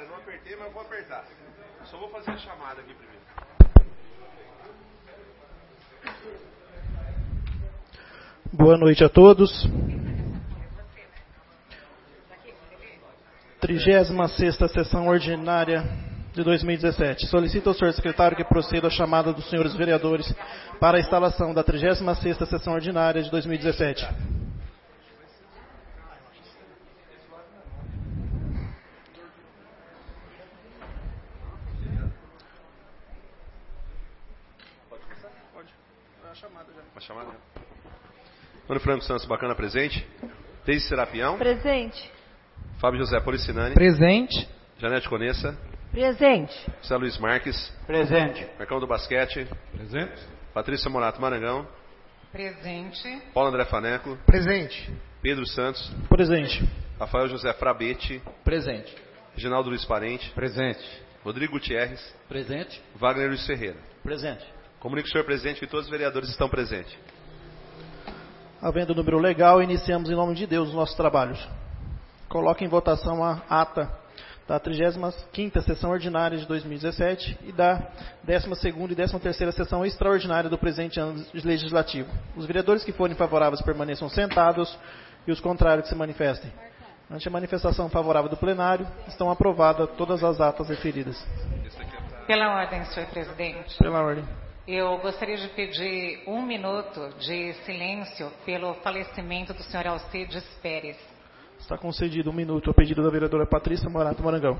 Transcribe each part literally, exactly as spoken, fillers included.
eu não apertei, mas eu vou apertar. Só vou fazer a chamada aqui primeiro. Boa noite a todos. trigésima sexta sessão ordinária de dois mil e dezessete. Solicito ao senhor secretário que proceda à chamada dos senhores vereadores para a instalação da trigésima sexta sessão ordinária de dois mil e dezessete. Uma chamada. Mano Franco Santos Bacana presente. Deise Serapião. Presente. Fábio José Policinani. Presente. Janete Conessa. Presente. José Luiz Marques. Presente. Marcão do Basquete. Presente. Patrícia Morato Marangão. Presente. Paulo André Faneco. Presente. Pedro Santos. Presente. Rafael José Frabete. Presente. Reginaldo Luiz Parente. Presente. Rodrigo Gutierrez. Presente. Wagner Luiz Ferreira. Presente. Comunico ao senhor presidente que todos os vereadores estão presentes. Havendo número legal, iniciamos em nome de Deus os nossos trabalhos. Coloque em votação a ata da trigésima quinta sessão ordinária de dois mil e dezessete e da décima segunda e décima terceira sessão extraordinária do presente ano legislativo. Os vereadores que forem favoráveis permaneçam sentados e os contrários que se manifestem. Ante a manifestação favorável do plenário, estão aprovadas todas as atas referidas. Pela ordem, senhor presidente. Pela ordem. Eu gostaria de pedir um minuto de silêncio pelo falecimento do senhor Alcides Pérez. Está concedido um minuto ao pedido da vereadora Patrícia Morato Marangão.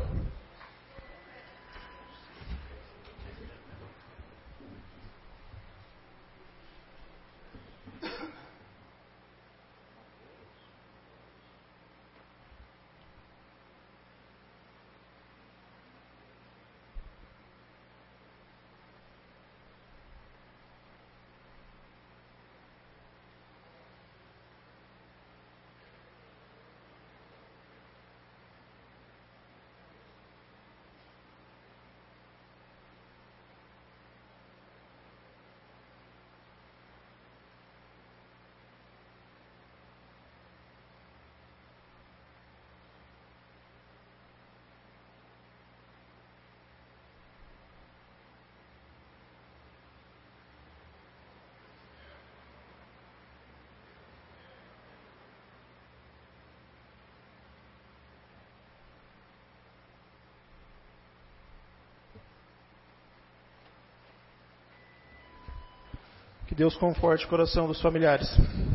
Que Deus conforte o coração dos familiares.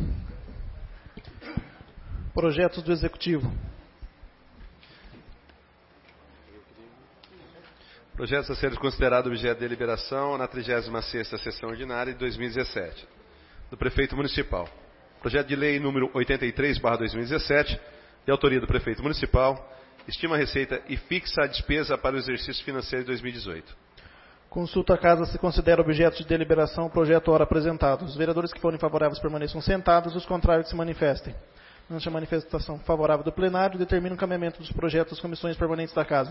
Projetos do Executivo. Projetos a serem considerados objeto de deliberação na trigésima sexta sessão ordinária de dois mil e dezessete. Do Prefeito Municipal. Projeto de Lei número oitenta e três barra dois mil e dezessete, de autoria do Prefeito Municipal, estima a receita e fixa a despesa para o exercício financeiro de dois mil e dezoito. Consulta a casa se considera objeto de deliberação o projeto ora apresentado. Os vereadores que forem favoráveis permaneçam sentados, os contrários que se manifestem. Ante a manifestação favorável do plenário, determina o encaminhamento dos projetos às comissões permanentes da casa.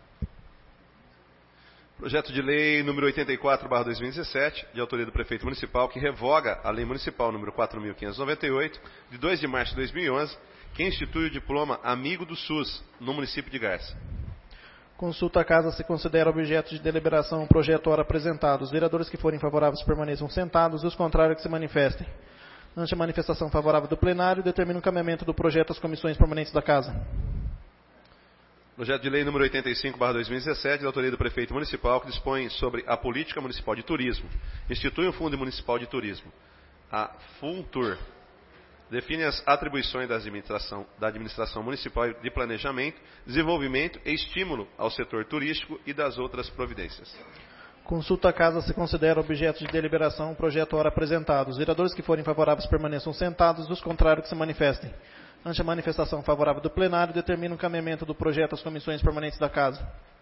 Projeto de Lei número oitenta e quatro barra dois mil e dezessete, de autoria do Prefeito Municipal, que revoga a Lei Municipal número quatro mil quinhentos e noventa e oito, de dois de março de dois mil e onze, que institui o diploma Amigo do SUS, no município de Garça. Consulta a casa se considera objeto de deliberação o projeto ora apresentado. Os vereadores que forem favoráveis permaneçam sentados e os contrários que se manifestem. Ante a manifestação favorável do plenário, determina o encaminhamento do projeto às comissões permanentes da casa. Projeto de Lei número oitenta e cinco barra dois mil e dezessete, de autoria do Prefeito Municipal, que dispõe sobre a Política Municipal de Turismo. Institui o Fundo Municipal de Turismo. A FUNTUR. Define as atribuições da administração, da administração municipal de planejamento, desenvolvimento e estímulo ao setor turístico e das outras providências. Consulta a casa se considera objeto de deliberação o projeto ora apresentado. Os vereadores que forem favoráveis permaneçam sentados, os contrários que se manifestem. Ante a manifestação favorável do plenário, determina o encaminhamento do projeto às comissões permanentes da casa.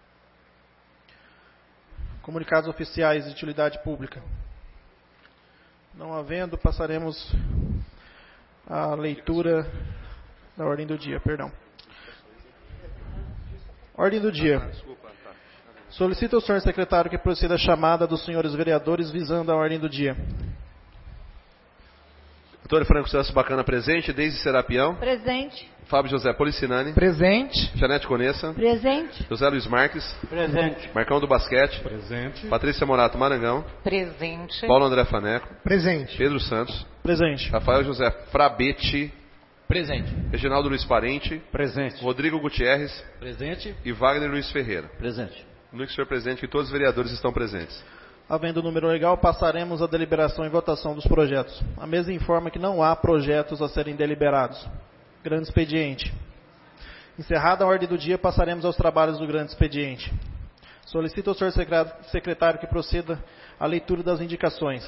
Comunicados oficiais de utilidade pública. Não havendo, passaremos à leitura da ordem do dia, perdão. Ordem do dia. Solicito ao senhor secretário que proceda a chamada dos senhores vereadores visando a ordem do dia. Antônio Franco Celso Bacana, presente. Deise Serapião. Presente. Fábio José Policinani. Presente. Janete Conessa. Presente. José Luiz Marques. Presente. Marcão do Basquete. Presente. Patrícia Morato Marangão. Presente. Paulo André Faneco. Presente. Pedro Santos. Presente. Rafael José Frabete. Presente. Reginaldo Luiz Parente. Presente. Rodrigo Gutierrez. Presente. E Wagner Luiz Ferreira. Presente. No único senhor presente que todos os vereadores estão presentes. Havendo o número legal, passaremos à deliberação e votação dos projetos. A mesa informa que não há projetos a serem deliberados. Grande expediente. Encerrada a ordem do dia, passaremos aos trabalhos do grande expediente. Solicito ao senhor secretário que proceda à leitura das indicações.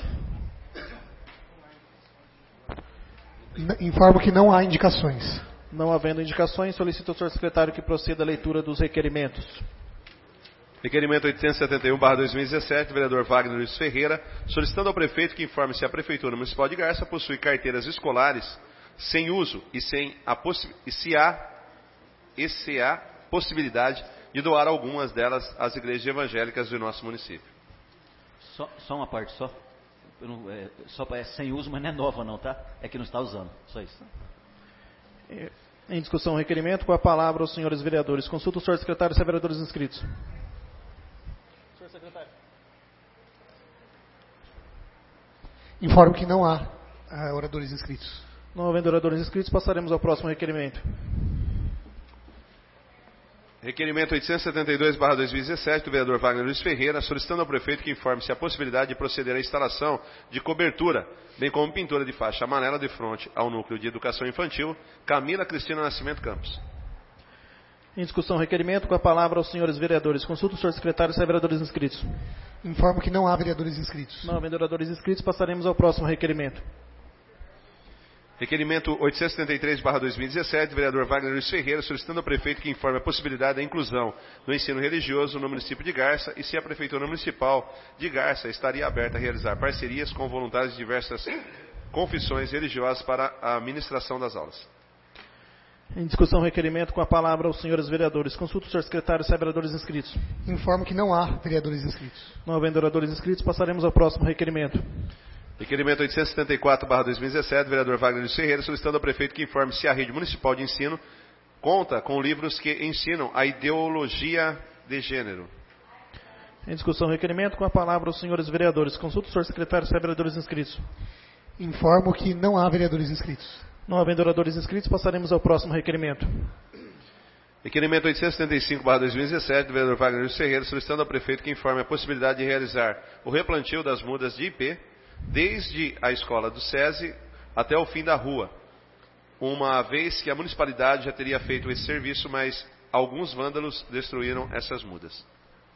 Informo que não há indicações. Não havendo indicações, solicito ao senhor secretário que proceda à leitura dos requerimentos. Requerimento oitocentos e setenta e um barra dois mil e dezessete, do vereador Wagner Luiz Ferreira, solicitando ao prefeito que informe se a Prefeitura Municipal de Garça possui carteiras escolares sem uso e, sem a possi e, se há, e se há possibilidade de doar algumas delas às igrejas evangélicas do nosso município. Só, só uma parte, só. Eu não, é, só é sem uso, mas não é nova não, tá? É que não está usando, só isso. Em discussão o requerimento, com a palavra aos senhores vereadores. Consulta o senhor secretário e os vereadores inscritos. Senhor secretário. Informo que não há uh, oradores inscritos. Não havendo oradores inscritos, passaremos ao próximo requerimento. Requerimento oitocentos e setenta e dois barra dois mil e dezessete, do vereador Wagner Luiz Ferreira, solicitando ao prefeito que informe se há possibilidade de proceder à instalação de cobertura, bem como pintura de faixa amarela de fronte ao núcleo de educação infantil Camila Cristina Nascimento Campos. Em discussão o requerimento, com a palavra aos senhores vereadores. Consulta o senhor secretário e os vereadores inscritos. Informo que não há vereadores inscritos. Não havendo vereadores inscritos, passaremos ao próximo requerimento. Requerimento oitocentos e setenta e três barra dois mil e dezessete, vereador Wagner Luiz Ferreira, solicitando ao prefeito que informe a possibilidade da inclusão do ensino religioso no município de Garça e se a Prefeitura Municipal de Garça estaria aberta a realizar parcerias com voluntários de diversas confissões religiosas para a ministração das aulas. Em discussão o requerimento, com a palavra aos senhores vereadores. Consulta o senhor secretário e os vereadores inscritos. Informo que não há vereadores inscritos. Não havendo vereadores inscritos, passaremos ao próximo requerimento. Requerimento oitocentos e setenta e quatro barra dois mil e dezessete, vereador Wagner Luiz Ferreira, solicitando ao prefeito que informe se a rede municipal de ensino conta com livros que ensinam a ideologia de gênero. Em discussão o requerimento, com a palavra aos senhores vereadores. Consulta o senhor secretário e os vereadores inscritos. Informo que não há vereadores inscritos. Não havendo vereadores inscritos, passaremos ao próximo requerimento. Requerimento oitocentos e setenta e cinco barra dois mil e dezessete, do vereador Wagner Luiz Ferreira, solicitando ao prefeito que informe a possibilidade de realizar o replantio das mudas de I P desde a escola do SESI até o fim da rua, uma vez que a municipalidade já teria feito esse serviço, mas alguns vândalos destruíram essas mudas.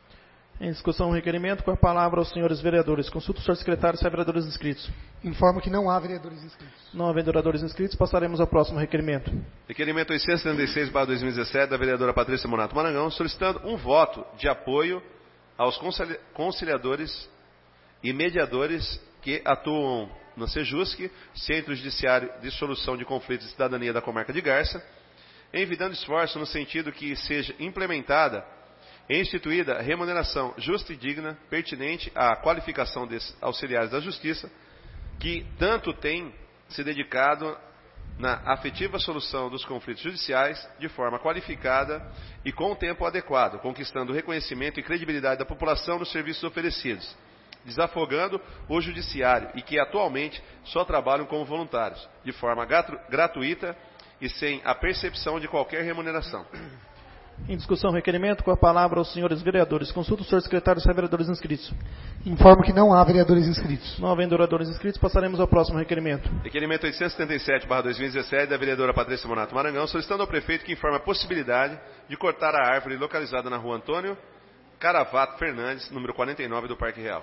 Em discussão o requerimento, com a palavra aos senhores vereadores. Consulta o senhor secretário e os vereadores inscritos. Informo que não há vereadores inscritos. Não havendo vereadores inscritos, passaremos ao próximo requerimento. Requerimento oitocentos e setenta e seis barra dois mil e dezessete, da vereadora Patrícia Morato Marangão, solicitando um voto de apoio aos conciliadores e mediadores que atuam no SEJUSC, Centro Judiciário de Solução de Conflitos de Cidadania da Comarca de Garça, envidando esforço no sentido que seja implementada e instituída remuneração justa e digna, pertinente à qualificação desses auxiliares da Justiça, que tanto têm se dedicado na afetiva solução dos conflitos judiciais de forma qualificada e com o tempo adequado, conquistando o reconhecimento e credibilidade da população nos serviços oferecidos, desafogando o judiciário e que atualmente só trabalham como voluntários, de forma gratuita e sem a percepção de qualquer remuneração. Em discussão, requerimento, com a palavra aos senhores vereadores. Consulta o senhor secretário e os vereadores inscritos. Informo que não há vereadores inscritos. Não havendo vereadores inscritos, passaremos ao próximo requerimento. Requerimento oitocentos e setenta e sete barra dois mil e dezessete, da vereadora Patrícia Morato Marangão, solicitando ao prefeito que informe a possibilidade de cortar a árvore localizada na rua Antônio Caravato Fernandes, número quarenta e nove do Parque Real.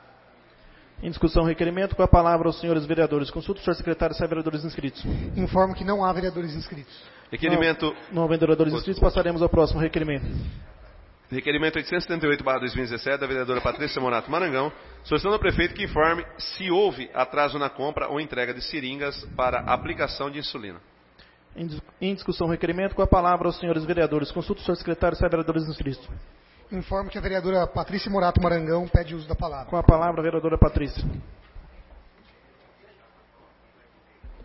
Em discussão, requerimento, com a palavra aos senhores vereadores. Consulta o senhor secretário e os vereadores inscritos. Informo que não há vereadores inscritos. Requerimento... Não, não havendo vereadores inscritos, passaremos ao próximo requerimento. Requerimento oitocentos e setenta e oito barra dois mil e dezessete, da vereadora Patrícia Morato Marangão, solicitando ao prefeito que informe se houve atraso na compra ou entrega de seringas para aplicação de insulina. Em discussão, requerimento, com a palavra aos senhores vereadores. Consulta o senhor secretário e os vereadores inscritos. Informo que a vereadora Patrícia Morato Marangão pede uso da palavra. Com a palavra, a vereadora Patrícia.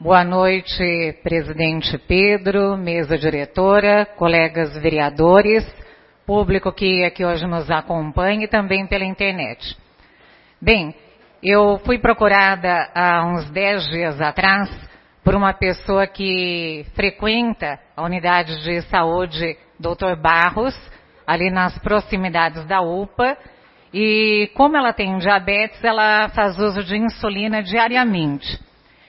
Boa noite, presidente Pedro, mesa diretora, colegas vereadores, público que aqui hoje nos acompanha e também pela internet. Bem, eu fui procurada há uns dez dias atrás por uma pessoa que frequenta a unidade de saúde doutor Barros, ali nas proximidades da U P A, e como ela tem diabetes, ela faz uso de insulina diariamente.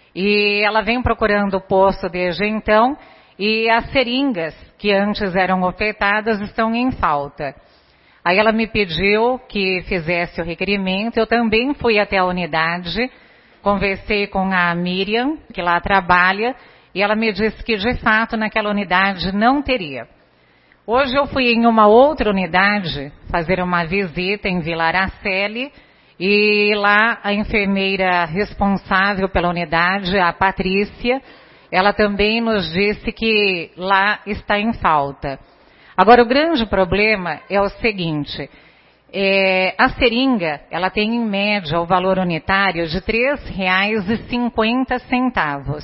E ela vem procurando o posto desde então, e as seringas que antes eram ofertadas estão em falta. Aí ela me pediu que fizesse o requerimento, eu também fui até a unidade, conversei com a Miriam, que lá trabalha, e ela me disse que de fato naquela unidade não teria. Hoje eu fui em uma outra unidade fazer uma visita em Vila Araceli, e lá a enfermeira responsável pela unidade, a Patrícia, ela também nos disse que lá está em falta. Agora, o grande problema é o seguinte, é, a seringa, ela tem em média o valor unitário de três reais e cinquenta centavos.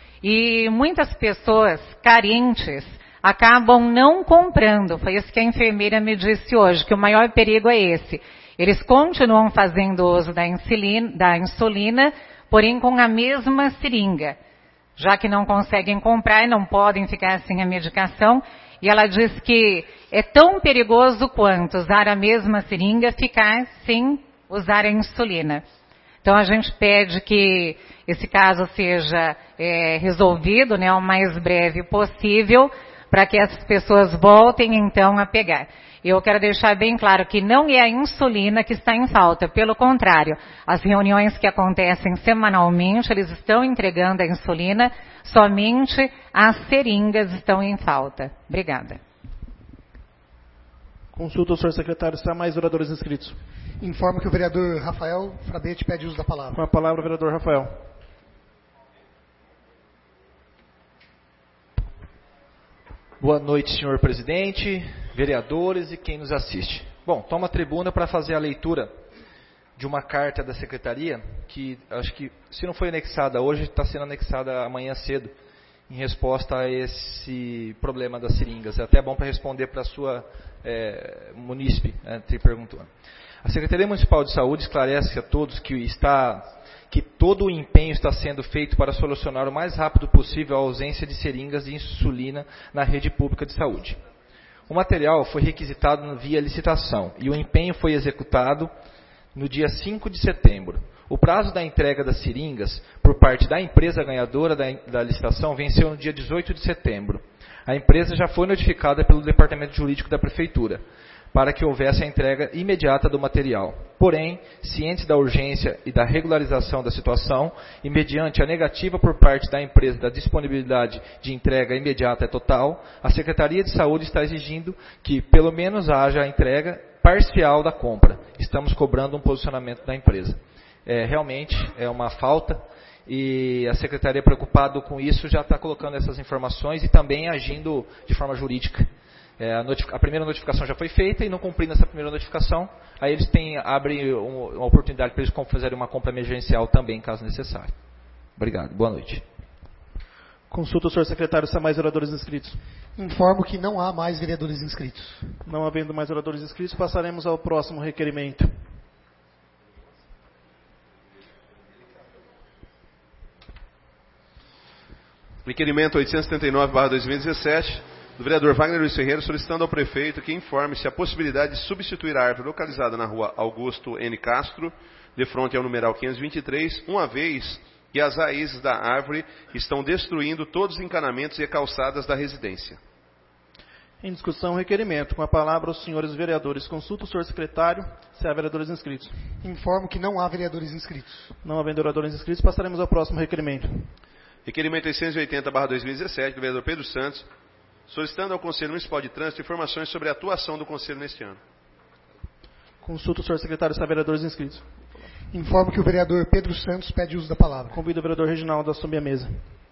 E muitas pessoas carentes acabam não comprando. Foi isso que a enfermeira me disse hoje, que o maior perigo é esse. Eles continuam fazendo uso da insulina, da insulina, porém com a mesma seringa, já que não conseguem comprar e não podem ficar sem a medicação. E ela diz que é tão perigoso quanto usar a mesma seringa, ficar sem usar a insulina. Então a gente pede que esse caso seja é, resolvido, né, o mais breve possível, para que as pessoas voltem então a pegar. Eu quero deixar bem claro que não é a insulina que está em falta, pelo contrário, as reuniões que acontecem semanalmente, eles estão entregando a insulina, somente as seringas estão em falta. Obrigada. Consulta o senhor secretário, se há mais oradores inscritos. Informo que o vereador Rafael Frabete pede uso da palavra. Com a palavra o vereador Rafael. Boa noite, senhor presidente, vereadores e quem nos assiste. Bom, tomo a tribuna para fazer a leitura de uma carta da secretaria, que acho que, se não foi anexada hoje, está sendo anexada amanhã cedo, em resposta a esse problema das seringas. É até bom para responder para a sua é, munícipe, né, te perguntou. A Secretaria Municipal de Saúde esclarece a todos que está... que todo o empenho está sendo feito para solucionar o mais rápido possível a ausência de seringas de insulina na rede pública de saúde. O material foi requisitado via licitação e o empenho foi executado no dia cinco de setembro. O prazo da entrega das seringas por parte da empresa ganhadora da, da licitação venceu no dia dezoito de setembro. A empresa já foi notificada pelo Departamento Jurídico da Prefeitura para que houvesse a entrega imediata do material. Porém, cientes da urgência e da regularização da situação, e mediante a negativa por parte da empresa da disponibilidade de entrega imediata e total, a Secretaria de Saúde está exigindo que, pelo menos, haja a entrega parcial da compra. Estamos cobrando um posicionamento da empresa. É, realmente, é uma falta, e a Secretaria, preocupada com isso, já está colocando essas informações e também agindo de forma jurídica. É, a, a primeira notificação já foi feita e não cumprindo essa primeira notificação, aí eles têm, abrem um, uma oportunidade para eles fazerem uma compra emergencial também, caso necessário. Obrigado. Boa noite. Consulta o senhor secretário se há mais oradores inscritos. Informo que não há mais vereadores inscritos. Não havendo mais oradores inscritos, passaremos ao próximo requerimento. Requerimento oitocentos e setenta e nove barra dois mil e dezessete, do vereador Wagner Luiz Ferreira, solicitando ao prefeito que informe se a possibilidade de substituir a árvore localizada na rua Augusto N. Castro, de frente ao numeral quinhentos e vinte e três, uma vez que as raízes da árvore estão destruindo todos os encanamentos e calçadas da residência. Em discussão, requerimento. Com a palavra os senhores vereadores. Consulta o senhor secretário se há vereadores inscritos. Informo que não há vereadores inscritos. Não havendo vereadores inscritos, passaremos ao próximo requerimento. Requerimento oitocentos e oitenta barra dois mil e dezessete, do vereador Pedro Santos, solicitando ao Conselho Municipal de Trânsito informações sobre a atuação do Conselho neste ano. Consulta o senhor secretário se há vereadores inscritos. Informo que o vereador Pedro Santos pede uso da palavra. Convido o vereador Reginaldo a assumir a mesa.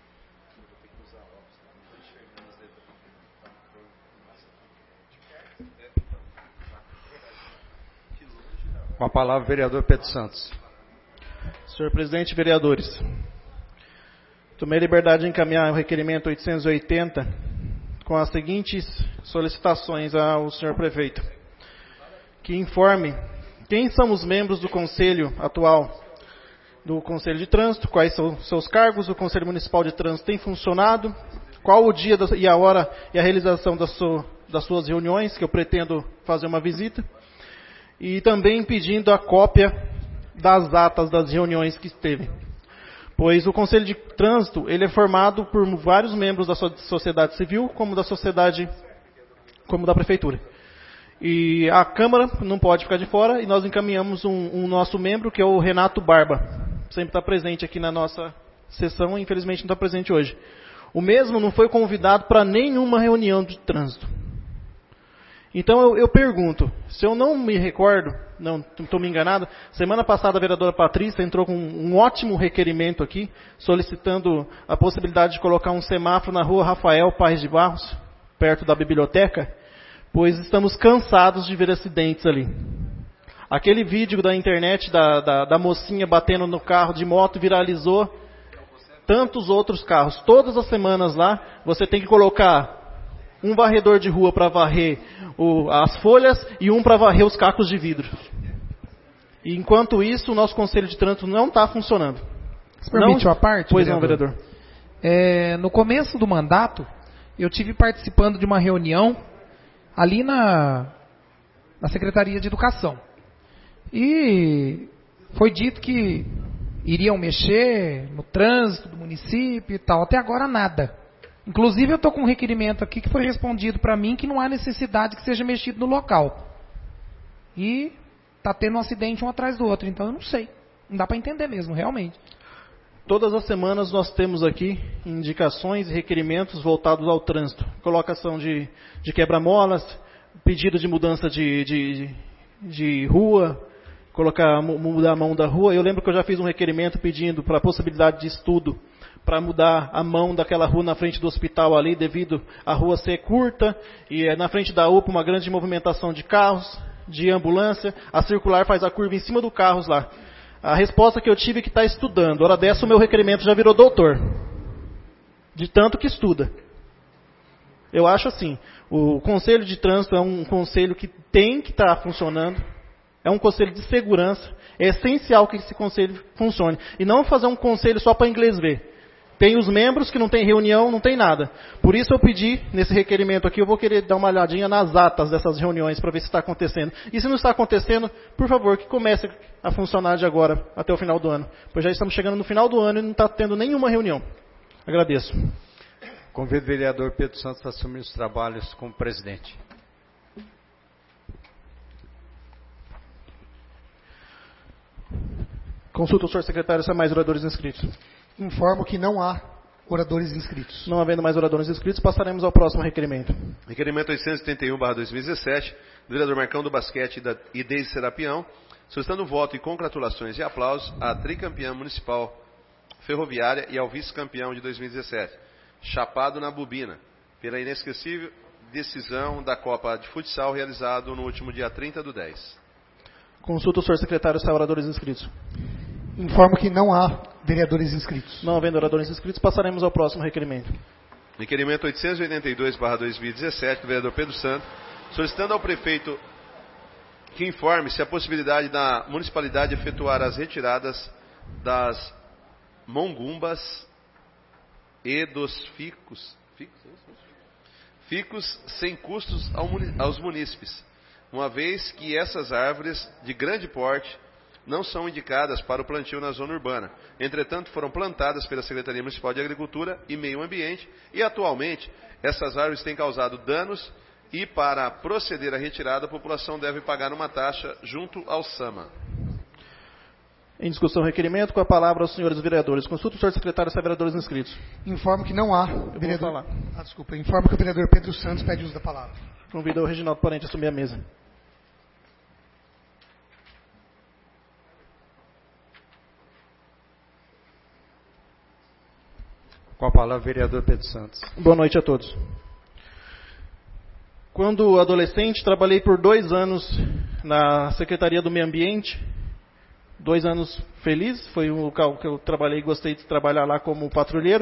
Com a palavra, vereador Pedro Santos. Senhor presidente, vereadores. Tomei a liberdade de encaminhar o requerimento oitocentos e oitenta com as seguintes solicitações ao senhor prefeito. Que informe quem são os membros do conselho atual do Conselho de Trânsito, quais são seus cargos, o Conselho Municipal de Trânsito tem funcionado, qual o dia e a hora e a realização das, su, das suas reuniões, que eu pretendo fazer uma visita, e também pedindo a cópia das atas das reuniões que teve. Pois o Conselho de Trânsito ele é formado por vários membros da sociedade civil, como da sociedade, como da Prefeitura. E a Câmara não pode ficar de fora, e nós encaminhamos um, um nosso membro, que é o Renato Barba. Sempre está presente aqui na nossa sessão, infelizmente não está presente hoje. O mesmo não foi convidado para nenhuma reunião de trânsito. Então eu, eu pergunto, se eu não me recordo, não estou me enganado, semana passada a vereadora Patrícia entrou com um ótimo requerimento aqui, solicitando a possibilidade de colocar um semáforo na rua Rafael Paes de Barros, perto da biblioteca, pois estamos cansados de ver acidentes ali. Aquele vídeo da internet da, da, da mocinha batendo no carro de moto viralizou tantos outros carros. Todas as semanas lá, você tem que colocar um varredor de rua para varrer o, as folhas e um para varrer os cacos de vidro. E enquanto isso, o nosso Conselho de Trânsito não está funcionando. Se permite não, uma parte, Pois vereador? não, vereador. É, no começo do mandato, eu tive participando de uma reunião ali na, na Secretaria de Educação. E foi dito que iriam mexer no trânsito do município e tal. Até agora nada. Inclusive eu estou com um requerimento aqui que foi respondido para mim que não há necessidade que seja mexido no local. E está tendo um acidente um atrás do outro. Então eu não sei. Não dá para entender mesmo, realmente. Todas as semanas nós temos aqui indicações e requerimentos voltados ao trânsito. Colocação de, de quebra-molas, pedido de mudança de, de, de rua, colocar, mudar a mão da rua. Eu lembro que eu já fiz um requerimento pedindo para a possibilidade de estudo para mudar a mão daquela rua na frente do hospital ali, devido à rua ser curta, e na frente da U P A uma grande movimentação de carros, de ambulância. A circular faz a curva em cima do carros lá. A resposta que eu tive é que está estudando. Hora dessa o meu requerimento já virou doutor. De tanto que estuda. Eu acho assim, o Conselho de Trânsito é um conselho que tem que estar funcionando. É um conselho de segurança. É essencial que esse conselho funcione. E não fazer um conselho só para inglês ver. Tem os membros que não tem reunião, não tem nada. Por isso eu pedi, nesse requerimento aqui, eu vou querer dar uma olhadinha nas atas dessas reuniões para ver se está acontecendo. E se não está acontecendo, por favor, que comece a funcionar de agora até o final do ano. Pois já estamos chegando no final do ano e não está tendo nenhuma reunião. Agradeço. Convido o vereador Pedro Santos a assumir os trabalhos como presidente. Consulta o senhor secretário se há mais oradores inscritos. Informo que não há oradores inscritos. Não havendo mais oradores inscritos, passaremos ao próximo requerimento. Requerimento oitocentos e setenta e um barra dois mil e dezessete, do vereador Marcão do Basquete e Deise Serapião, solicitando voto e congratulações e aplausos à tricampeã municipal ferroviária e ao vice-campeão de dois mil e dezessete, Chapado na Bobina, pela inesquecível decisão da Copa de Futsal realizado no último dia trinta do dez. Consulta o senhor secretário se há oradores inscritos. Informo que não há vereadores inscritos. Não havendo oradores inscritos, passaremos ao próximo requerimento. Requerimento oitocentos e oitenta e dois barra dois mil e dezessete, do vereador Pedro Santos, solicitando ao prefeito que informe se a possibilidade da municipalidade efetuar as retiradas das mongumbas e dos ficos, ficos, ficos sem custos aos munícipes, uma vez que essas árvores de grande porte não são indicadas para o plantio na zona urbana. Entretanto, foram plantadas pela Secretaria Municipal de Agricultura e Meio Ambiente e, atualmente, essas árvores têm causado danos e, para proceder à retirada, a população deve pagar uma taxa junto ao SAMA. Em discussão, requerimento, com a palavra aos senhores vereadores. Consulta o senhor secretário se há vereadores inscritos. Informo que não há vereador... falar. Ah, desculpa. Informo que o vereador Pedro Santos pede uso da palavra. Convido o Reginaldo Parente a assumir a mesa. Com a palavra, vereador Pedro Santos. Boa noite a todos. Quando adolescente, trabalhei por dois anos na Secretaria do Meio Ambiente, dois anos felizes, foi o local que eu trabalhei, gostei de trabalhar lá como patrulheiro.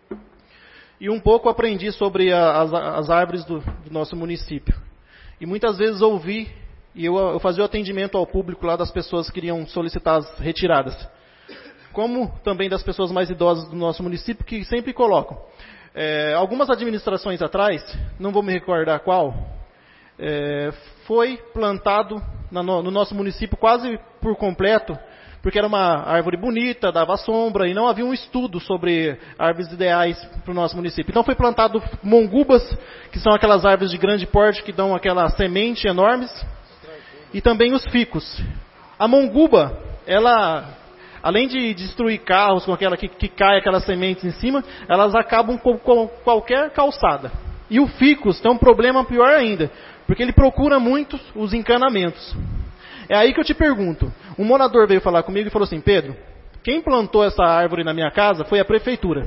E um pouco aprendi sobre a, as, as árvores do, do nosso município. E muitas vezes ouvi, e eu, eu fazia o atendimento ao público lá das pessoas que queriam solicitar as retiradas. Como também das pessoas mais idosas do nosso município, que sempre colocam. É, algumas administrações atrás, não vou me recordar qual, é, foi plantado na, no, no nosso município quase por completo, porque era uma árvore bonita, dava sombra, e não havia um estudo sobre árvores ideais para o nosso município. Então foi plantado mongubas, que são aquelas árvores de grande porte que dão aquela semente enormes, e também os ficus. A monguba, ela, além de destruir carros com aquela que, que cai aquelas sementes em cima, elas acabam com, com qualquer calçada. E o ficus tem um problema pior ainda, porque ele procura muito os encanamentos. É aí que eu te pergunto, um morador veio falar comigo e falou assim, Pedro, quem plantou essa árvore na minha casa foi a prefeitura.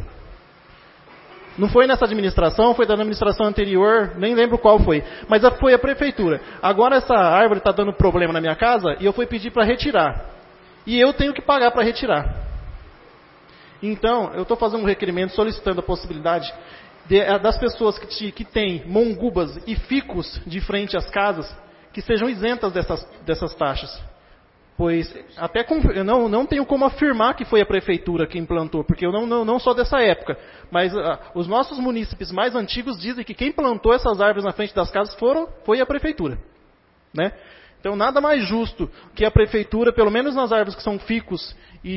Não foi nessa administração, foi da administração anterior, nem lembro qual foi, mas foi a prefeitura. Agora essa árvore está dando problema na minha casa e eu fui pedir para retirar. E eu tenho que pagar para retirar. Então, eu estou fazendo um requerimento solicitando a possibilidade de, das pessoas que, te, que têm mongubas e ficus de frente às casas, que sejam isentas dessas, dessas taxas. Pois até com, eu não, não tenho como afirmar que foi a prefeitura que implantou, porque eu não, não, não sou dessa época. Mas uh, os nossos munícipes mais antigos dizem que quem plantou essas árvores na frente das casas foram, foi a prefeitura. Né? Então nada mais justo que a prefeitura, pelo menos nas árvores que são ficus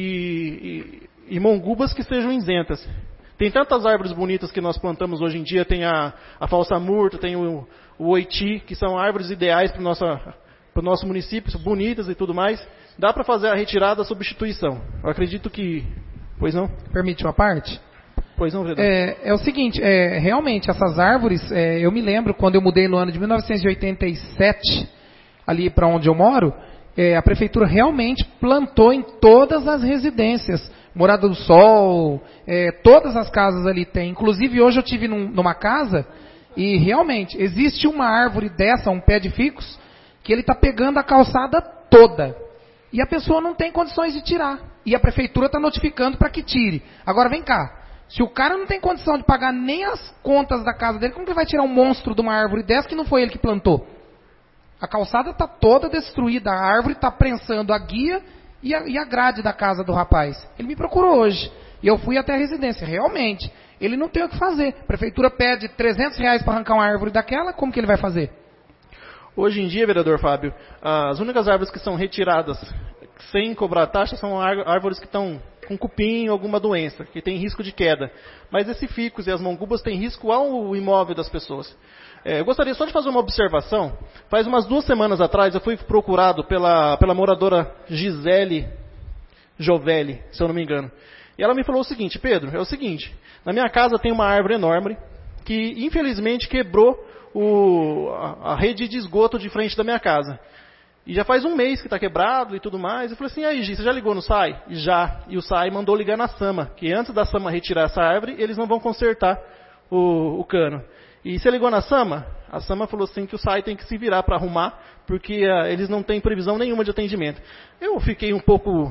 e, e, e mongubas, que sejam isentas. Tem tantas árvores bonitas que nós plantamos hoje em dia, tem a, a falsa murta, tem o, o oiti, que são árvores ideais para o nosso, para o nosso município, bonitas e tudo mais. Dá para fazer a retirada, a substituição. Eu acredito que... Pois não? Permite uma parte? Pois não, vereador. É, é o seguinte, é, realmente, essas árvores, é, eu me lembro, quando eu mudei no ano de mil novecentos e oitenta e sete, ali para onde eu moro, é, a prefeitura realmente plantou em todas as residências. Morada do Sol, é, todas as casas ali tem. Inclusive, hoje eu tive num, numa casa e realmente existe uma árvore dessa, um pé de ficus, que ele está pegando a calçada toda. E a pessoa não tem condições de tirar. E a prefeitura está notificando para que tire. Agora vem cá, se o cara não tem condição de pagar nem as contas da casa dele, como que ele vai tirar um monstro de uma árvore dessa que não foi ele que plantou? A calçada está toda destruída, a árvore está prensando a guia e a, e a grade da casa do rapaz. Ele me procurou hoje. E eu fui até a residência. Realmente, ele não tem o que fazer. A prefeitura pede trezentos reais para arrancar uma árvore daquela, como que ele vai fazer? Hoje em dia, vereador Fábio, as únicas árvores que são retiradas sem cobrar taxa são árvores que estão com cupim ou alguma doença, que tem risco de queda. Mas esse ficus e as mongubas têm risco ao imóvel das pessoas. É, eu gostaria só de fazer uma observação. Faz umas duas semanas atrás eu fui procurado pela, pela moradora Gisele Jovelli, se eu não me engano. E ela me falou o seguinte, Pedro, é o seguinte, na minha casa tem uma árvore enorme que infelizmente quebrou o, a, a rede de esgoto de frente da minha casa. E já faz um mês que está quebrado e tudo mais. Eu falei assim, aí Gi, você já ligou no S A I? E já. E o S A I mandou ligar na SAMA, que antes da SAMA retirar essa árvore, eles não vão consertar o, o cano. E você ligou na SAMA? A SAMA falou assim que o S A I tem que se virar para arrumar, porque uh, eles não têm previsão nenhuma de atendimento. Eu fiquei um pouco...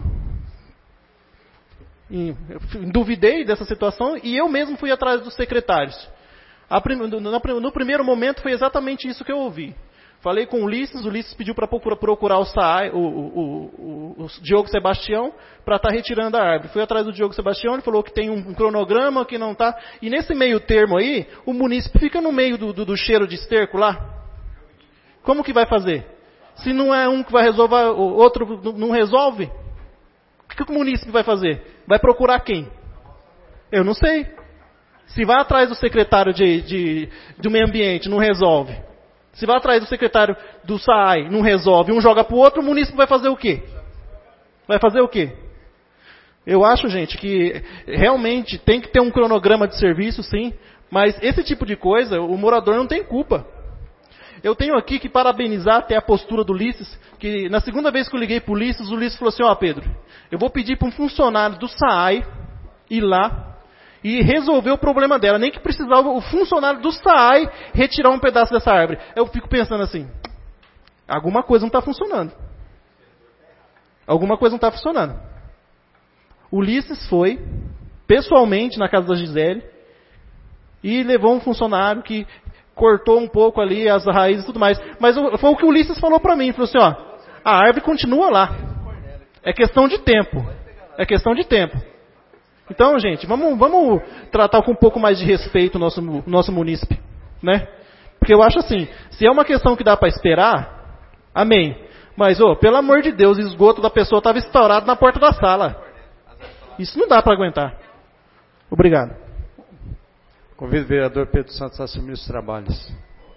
Em, duvidei dessa situação e eu mesmo fui atrás dos secretários. A prim, no, no, no primeiro momento foi exatamente isso que eu ouvi. Falei com o Ulisses, o Ulisses pediu para procurar, procurar o, S A I, o, o, o, o Diogo Sebastião para estar tá retirando a árvore. Fui atrás do Diogo Sebastião, ele falou que tem um, um cronograma que não está. E nesse meio termo aí, o munícipe fica no meio do, do, do cheiro de esterco lá. Como que vai fazer? Se não é um que vai resolver, o outro não resolve, o que, que o munícipe vai fazer? Vai procurar quem? Eu não sei. Se vai atrás do secretário de, de, do meio ambiente, não resolve. Se vai atrás do secretário do S A I, não resolve, um joga para o outro, o munícipe vai fazer o quê? Vai fazer o quê? Eu acho, gente, que realmente tem que ter um cronograma de serviço, sim, mas esse tipo de coisa, o morador não tem culpa. Eu tenho aqui que parabenizar até a postura do Ulisses, que na segunda vez que eu liguei para o Ulisses, o Ulisses falou assim, ó oh, Pedro, eu vou pedir para um funcionário do S A I ir lá e resolver o problema dela. Nem que precisava o funcionário do S A I retirar um pedaço dessa árvore. Eu fico pensando assim, alguma coisa não está funcionando. Alguma coisa não está funcionando. Ulisses foi, pessoalmente, na casa da Gisele, e levou um funcionário que cortou um pouco ali as raízes e tudo mais. Mas foi o que o Ulisses falou para mim. Falou assim, ó, a árvore continua lá. É questão de tempo. É questão de tempo. Então, gente, vamos, vamos tratar com um pouco mais de respeito o nosso, nosso munícipe, né? Porque eu acho assim, se é uma questão que dá para esperar, amém. Mas, oh, pelo amor de Deus, o esgoto da pessoa estava estourado na porta da sala. Isso não dá para aguentar. Obrigado. Convido o vereador Pedro Santos a assumir os trabalhos.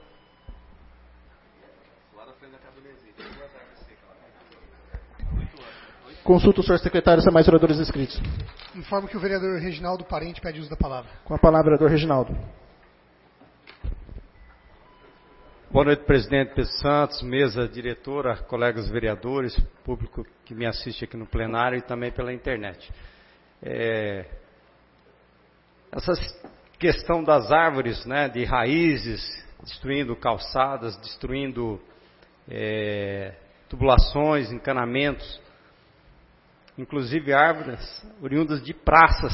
Consulta o senhor secretário se há mais oradores inscritos. Informo que o vereador Reginaldo Parente pede uso da palavra. Com a palavra, vereador Reginaldo. Boa noite, presidente Pedro Santos, mesa diretora, colegas vereadores, público que me assiste aqui no plenário e também pela internet. É, essa questão das árvores, né, de raízes, destruindo calçadas, destruindo é, tubulações, encanamentos, inclusive árvores oriundas de praças.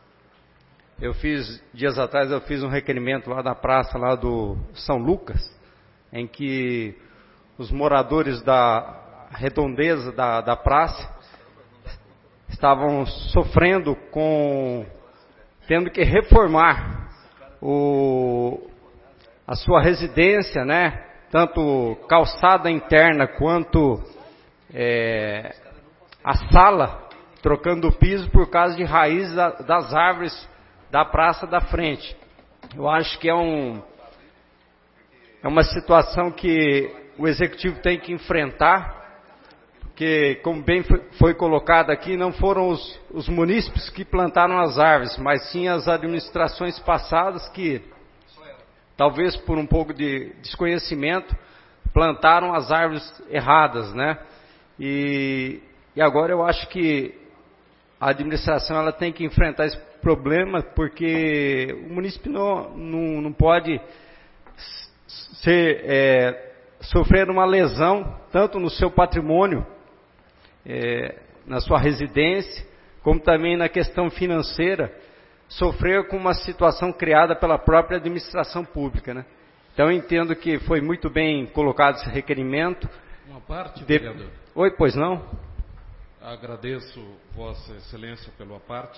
Eu fiz, dias atrás, eu fiz um requerimento lá da praça, lá do São Lucas, em que os moradores da redondeza da, da praça estavam sofrendo com, tendo que reformar o, a sua residência, né? Tanto calçada interna quanto é, a sala, trocando o piso por causa de raízes das árvores da praça da frente. Eu acho que é, um, é uma situação que o executivo tem que enfrentar, porque, como bem foi colocado aqui, não foram os, os munícipes que plantaram as árvores, mas sim as administrações passadas que, talvez por um pouco de desconhecimento, plantaram as árvores erradas, né? E... E agora eu acho que a administração ela tem que enfrentar esse problema, porque o município não, não, não pode ser, é, sofrer uma lesão, tanto no seu patrimônio, é, na sua residência, como também na questão financeira, sofrer com uma situação criada pela própria administração pública, né? Então eu entendo que foi muito bem colocado esse requerimento. Uma parte, de... vereador. Oi, pois não? Agradeço Vossa Excelência pela parte.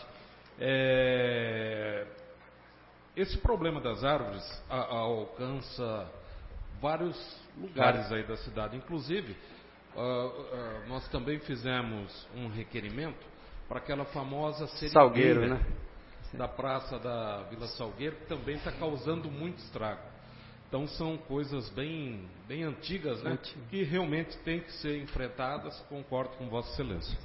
É... Esse problema das árvores a, a, alcança vários lugares aí da cidade. Inclusive, uh, uh, nós também fizemos um requerimento para aquela famosa Salgueiro, né? Da praça da Vila Salgueiro, que também está causando muito estrago. Então são coisas bem, bem antigas, né? Que realmente têm que ser enfrentadas. Concordo com Vossa Excelência.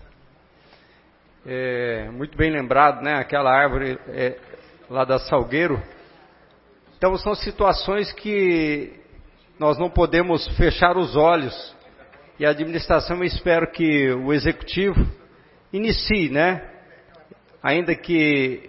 É, muito bem lembrado, né? Aquela árvore é, lá da Salgueiro. Então são situações que nós não podemos fechar os olhos. E a administração, eu espero que o executivo inicie, né? Ainda que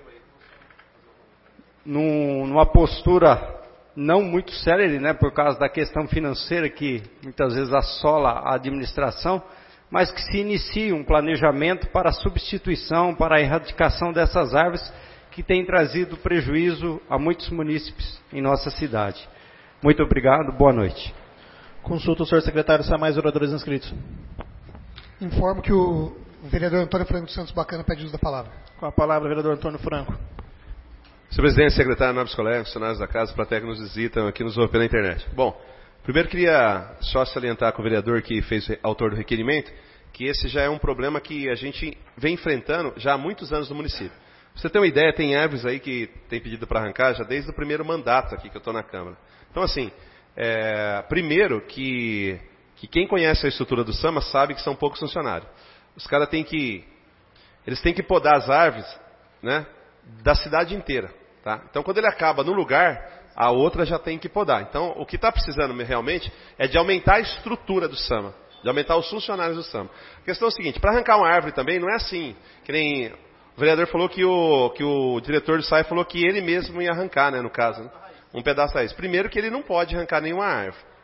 num, numa postura não muito célere, né, por causa da questão financeira que muitas vezes assola a administração, mas que se inicie um planejamento para a substituição, para a erradicação dessas árvores que têm trazido prejuízo a muitos munícipes em nossa cidade. Muito obrigado, boa noite. Consulta o senhor secretário se há mais oradores inscritos. Informo que o vereador Antônio Franco Santos Bacana pede uso da palavra. Com a palavra, vereador Antônio Franco. Senhor presidente, secretário, nobres colegas, funcionários da casa, plateia que nos visitam, aqui nos ouve pela internet. Bom, primeiro queria só salientar com o vereador que fez o autor do requerimento, que esse já é um problema que a gente vem enfrentando já há muitos anos no município. Pra você ter uma ideia, tem árvores aí que tem pedido para arrancar já desde o primeiro mandato aqui que eu estou na Câmara. Então assim, é, primeiro que, que quem conhece a estrutura do SAMA sabe que são poucos funcionários. Os caras têm que, eles têm que podar as árvores, né, da cidade inteira. Tá? Então, quando ele acaba no lugar, a outra já tem que podar. Então, o que está precisando realmente é de aumentar a estrutura do SAMA, de aumentar os funcionários do SAMA. A questão é o seguinte, para arrancar uma árvore também não é assim, que nem o vereador falou que o, que o diretor do S A I falou que ele mesmo ia arrancar, né, no caso, né, um pedaço da raiz. Primeiro que ele não pode arrancar nenhuma árvore. Tá?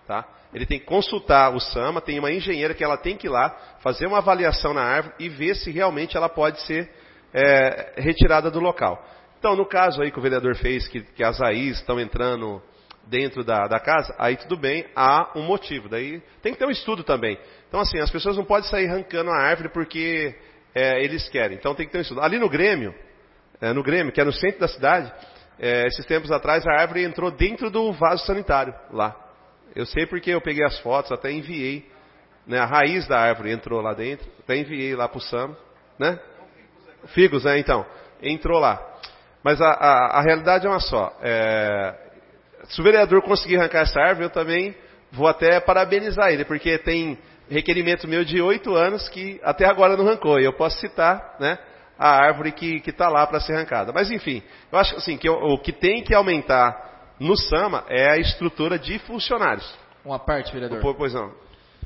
Ele tem que consultar o SAMA, tem uma engenheira que ela tem que ir lá, fazer uma avaliação na árvore e ver se realmente ela pode ser é, retirada do local. Então, no caso aí que o vereador fez, que, que as raízes estão entrando dentro da, da casa, aí tudo bem, há um motivo. Daí tem que ter um estudo também. Então, assim, as pessoas não podem sair arrancando a árvore porque é, eles querem. Então, tem que ter um estudo. Ali no Grêmio, é, no Grêmio, que é no centro da cidade, é, esses tempos atrás, a árvore entrou dentro do vaso sanitário, lá. Eu sei porque eu peguei as fotos, até enviei. Né, a raiz da árvore entrou lá dentro, até enviei lá para o SAMA. Né? Figos, né, então. Entrou lá. Mas a, a, a realidade é uma só. É, se o vereador conseguir arrancar essa árvore, eu também vou até parabenizar ele, porque tem requerimento meu de oito anos que até agora não arrancou. E eu posso citar, né, a árvore que está lá para ser arrancada. Mas enfim, eu acho assim, que o, o que tem que aumentar no SAMA é a estrutura de funcionários. Uma parte, vereador. O, pois não.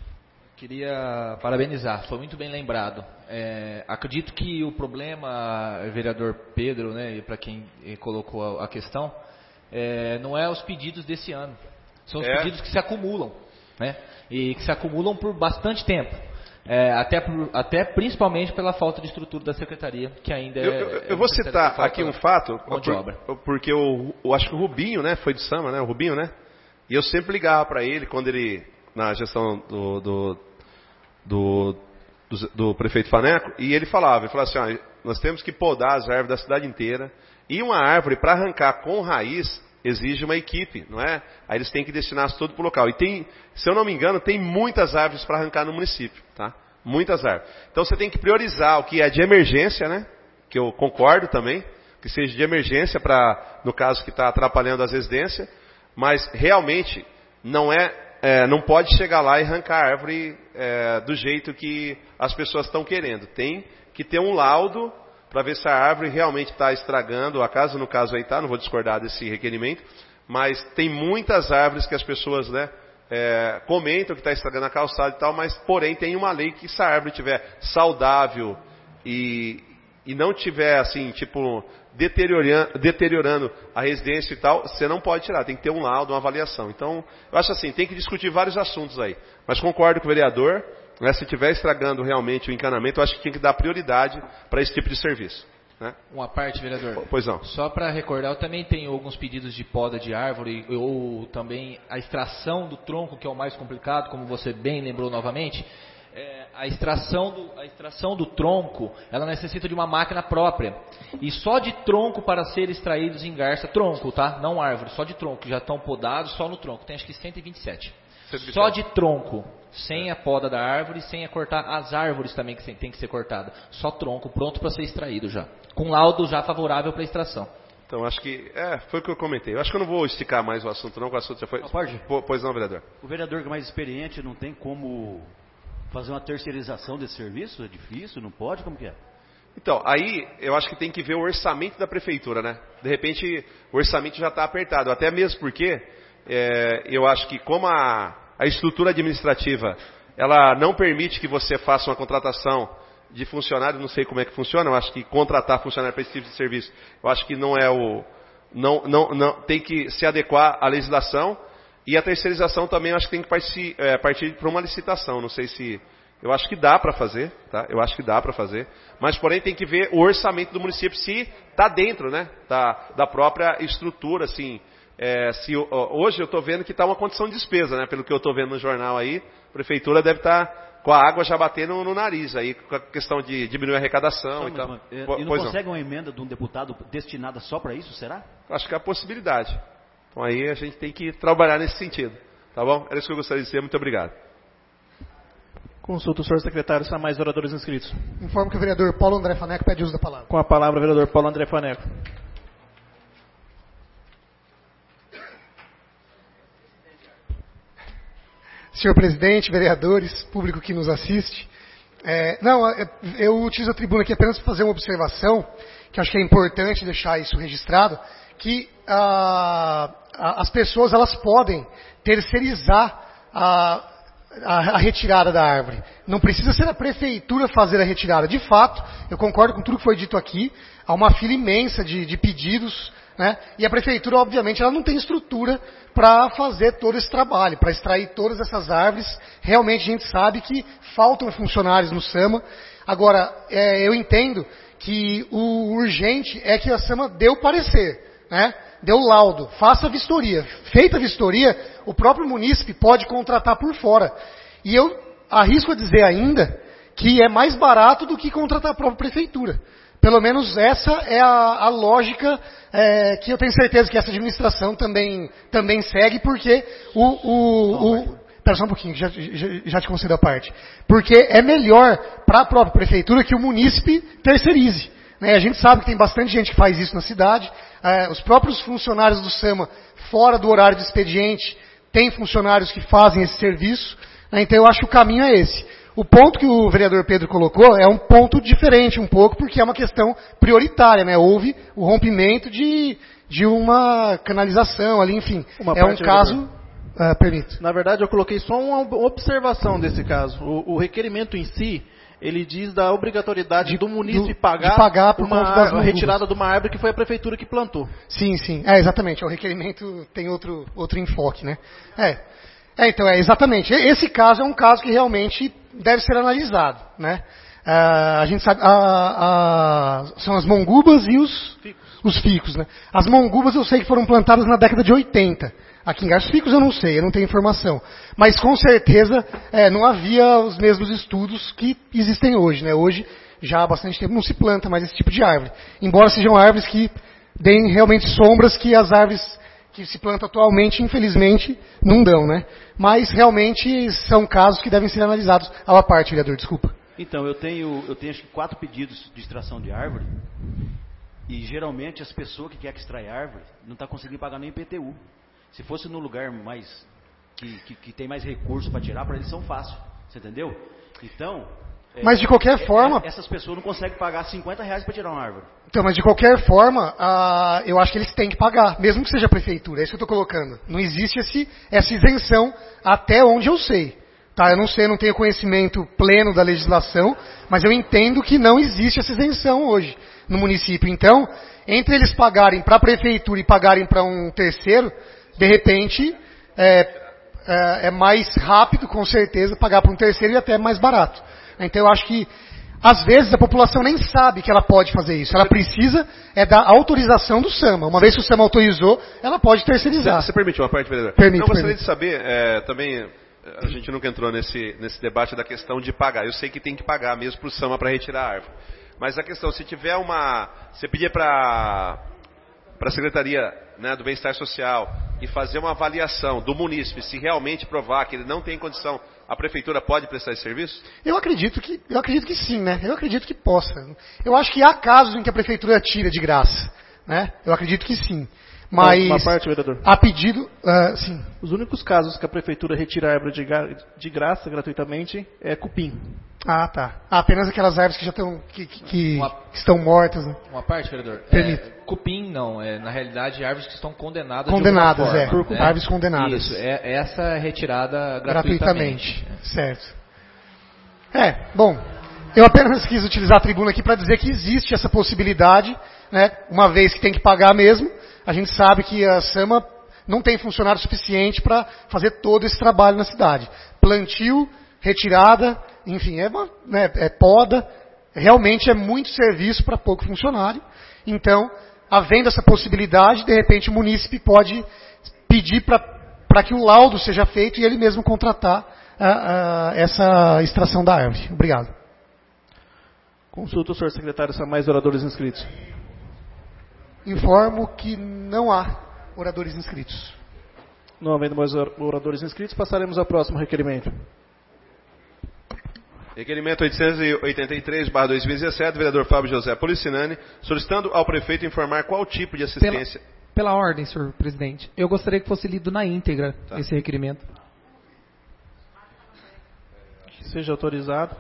Queria parabenizar, foi muito bem lembrado. É, acredito que o problema, vereador Pedro, né, para quem colocou a, a questão, é, não é os pedidos desse ano. São os é. pedidos que se acumulam, né, e que se acumulam por bastante tempo. É, até, por, até principalmente pela falta de estrutura da secretaria, que ainda é... Eu, eu, eu vou citar aqui um fato, mão de obra. Porque eu, eu acho que o Rubinho, né, foi do SAMA, né, o Rubinho, né, e eu sempre ligava para ele quando ele, na gestão do... do Do, do, do prefeito Faneco, e ele falava, ele falava assim, ó, nós temos que podar as árvores da cidade inteira, e uma árvore para arrancar com raiz exige uma equipe, não é? Aí eles têm que destinar tudo para o local. E tem, se eu não me engano, tem muitas árvores para arrancar no município, tá? Muitas árvores. Então você tem que priorizar o que é de emergência, né? Que eu concordo também, que seja de emergência para, no caso que está atrapalhando as residências, mas realmente não é É, não pode chegar lá e arrancar a árvore é, do jeito que as pessoas estão querendo. Tem que ter um laudo para ver se a árvore realmente está estragando a casa. No caso aí está, não vou discordar desse requerimento. Mas tem muitas árvores que as pessoas, né, é, comentam que está estragando a calçada e tal. Mas, porém, tem uma lei que se a árvore estiver saudável e, e não tiver, assim, tipo... Deteriorando, deteriorando a residência e tal, você não pode tirar, tem que ter um laudo, uma avaliação. Então, eu acho assim, tem que discutir vários assuntos aí. Mas concordo com o vereador, né, se estiver estragando realmente o encanamento, eu acho que tinha que dar prioridade para esse tipo de serviço. Né? Uma parte, vereador. Pois não. Só para recordar, eu também tenho alguns pedidos de poda de árvore, ou também a extração do tronco, que é o mais complicado, como você bem lembrou novamente. É, a, extração do, a extração do tronco, ela necessita de uma máquina própria. E só de tronco para ser extraídos em garça, tronco, tá? Não árvore, só de tronco, já estão podados só no tronco. Tem acho que cento e vinte e sete. cento e vinte e sete. Só de tronco, sem a poda da árvore, sem a cortar as árvores também que tem que ser cortada. Só tronco, pronto para ser extraído já. Com laudo já favorável para extração. Então, acho que, é, foi o que eu comentei. Eu acho que eu não vou esticar mais o assunto não, que o assunto já foi... Não, pode? Pois não, vereador. O vereador que é mais experiente não tem como... fazer uma terceirização desse serviço? É difícil? Não pode? Como que é? Então, aí eu acho que tem que ver o orçamento da prefeitura, né? De repente, o orçamento já está apertado. Até mesmo porque é, eu acho que como a, a estrutura administrativa ela não permite que você faça uma contratação de funcionário, não sei como é que funciona, eu acho que contratar funcionário para esse tipo de serviço, eu acho que não é o... Não, não, não, tem que se adequar à legislação. E a terceirização também eu acho que tem que partir, é, partir para uma licitação. Não sei se... Eu acho que dá para fazer, tá? Eu acho que dá para fazer. Mas, porém, tem que ver o orçamento do município se está dentro, né? Da, da própria estrutura, assim. É, se, hoje eu estou vendo que está uma condição de despesa, né? Pelo que eu estou vendo no jornal aí, a prefeitura deve estar com a água já batendo no nariz aí, com a questão de diminuir a arrecadação. Só, e tal. Mas, e não pois consegue não. Uma emenda de um deputado destinada só para isso, será? Acho que é a possibilidade. Então aí a gente tem que trabalhar nesse sentido. Tá bom? Era isso que eu gostaria de dizer. Muito obrigado. Consulta o senhor secretário se há mais oradores inscritos. Informo que o vereador Paulo André Faneco pede uso da palavra. Com a palavra, o vereador Paulo André Faneco. Senhor presidente, vereadores, público que nos assiste. É, não, eu utilizo a tribuna aqui apenas para fazer uma observação, que acho que é importante deixar isso registrado, que ah, as pessoas elas podem terceirizar a, a, a retirada da árvore. Não precisa ser a prefeitura fazer a retirada. De fato, eu concordo com tudo que foi dito aqui, há uma fila imensa de, de pedidos né? E a prefeitura, obviamente, ela não tem estrutura para fazer todo esse trabalho, para extrair todas essas árvores. Realmente a gente sabe que faltam funcionários no SAMA. Agora, é, eu entendo que o urgente é que a SAMA dê o parecer, né? Dê o laudo, faça a vistoria. Feita a vistoria, o próprio munícipe pode contratar por fora. E eu arrisco a dizer ainda que é mais barato do que contratar a própria prefeitura. Pelo menos essa é a, a lógica é, que eu tenho certeza que essa administração também, também segue, porque o... o, o Espera só um pouquinho, já, já, já te concedo a parte. Porque é melhor para a própria prefeitura que o munícipe terceirize. Né? A gente sabe que tem bastante gente que faz isso na cidade. É, os próprios funcionários do SAMA, fora do horário de expediente, tem funcionários que fazem esse serviço. Né? Então eu acho que o caminho é esse. O ponto que o vereador Pedro colocou é um ponto diferente um pouco, porque é uma questão prioritária, né? Houve o rompimento de, de uma canalização ali, enfim. Uma é um parte, caso... Uh, permito. Na verdade, eu coloquei só uma observação desse caso. O, o requerimento em si, ele diz da obrigatoriedade De- do munícipe do- pagar, de pagar por uma conta das árvore- mangubas. retirada de uma árvore que foi a prefeitura que plantou. Sim, sim. É, exatamente. O requerimento tem outro, outro enfoque, né? É. É, então, é exatamente. Esse caso é um caso que realmente deve ser analisado, né? Ah, a gente sabe, a- a- são as mongubas e os, os ficos, né? As mongubas eu sei que foram plantadas na década de oitenta. Aqui em Garças Ficos eu não sei, eu não tenho informação. Mas com certeza é, não havia os mesmos estudos que existem hoje, né? Hoje, já há bastante tempo, não se planta mais esse tipo de árvore. Embora sejam árvores que deem realmente sombras que as árvores que se plantam atualmente, infelizmente, não dão, né? Mas realmente são casos que devem ser analisados. À la parte, vereador, desculpa. Então, eu tenho, eu tenho acho que quatro pedidos de extração de árvore. E geralmente as pessoas que querem extrair árvore não estão conseguindo pagar nem I P T U. Se fosse num lugar mais que, que, que tem mais recurso para tirar, para eles são fácil. Você entendeu? Então. Mas de qualquer é, forma. É, essas pessoas não conseguem pagar cinquenta reais para tirar uma árvore. Então, mas de qualquer forma, ah, eu acho que eles têm que pagar, mesmo que seja a prefeitura. É isso que eu estou colocando. Não existe esse, essa isenção até onde eu sei. Tá, eu não sei, eu não tenho conhecimento pleno da legislação, mas eu entendo que não existe essa isenção hoje no município. Então, entre eles pagarem para a prefeitura e pagarem para um terceiro, de repente, é, é, é mais rápido, com certeza, pagar para um terceiro e até mais barato. Então, eu acho que, às vezes, a população nem sabe que ela pode fazer isso. Ela precisa é da autorização do SAMA. Uma vez que o SAMA autorizou, ela pode terceirizar. Você, você permite uma parte, vereador? Permito, Eu gostaria permito. de saber, é, também, a gente nunca entrou nesse, nesse debate da questão de pagar. Eu sei que tem que pagar mesmo para o SAMA para retirar a árvore. Mas a questão, se tiver uma... Você pedir para a Secretaria, né, do Bem-Estar Social e fazer uma avaliação do munícipe, se realmente provar que ele não tem condição, a prefeitura pode prestar esse serviço? Eu acredito que, eu acredito que sim, né? Eu acredito que possa. Eu acho que há casos em que a prefeitura tira de graça, né? Eu acredito que sim. Mas Uma parte, vereador. a pedido, uh, sim. Os únicos casos que a prefeitura retira árvore de, gra- de graça, gratuitamente, é cupim. Ah, tá. Ah, apenas aquelas árvores que já estão, que, que- que Uma- estão mortas, né? Uma parte, vereador. Permito. É, cupim não, é na realidade árvores que estão condenadas Condenadas, de alguma é. forma, Por árvores condenadas. Isso, é, essa é retirada gratuitamente. Gratuitamente. Certo. É, bom, eu apenas quis utilizar a tribuna aqui para dizer que existe essa possibilidade, né? Uma vez que tem que pagar mesmo, a gente sabe que a SAMA não tem funcionário suficiente para fazer todo esse trabalho na cidade. Plantio, retirada, enfim, é, uma, né, é poda, realmente é muito serviço para pouco funcionário. Então, havendo essa possibilidade, de repente o munícipe pode pedir para que o laudo seja feito e ele mesmo contratar a, a, essa extração da árvore. Obrigado. Consulta o senhor secretário se há mais oradores inscritos. Informo que não há oradores inscritos. Não havendo mais or- oradores inscritos, passaremos ao próximo requerimento. Requerimento oitocentos e oitenta e três barra dois mil e dezessete, vereador Fábio José Policinani, solicitando ao prefeito informar qual tipo de assistência... Pela, pela ordem, senhor presidente, eu gostaria que fosse lido na íntegra Tá. esse requerimento. Que seja autorizado.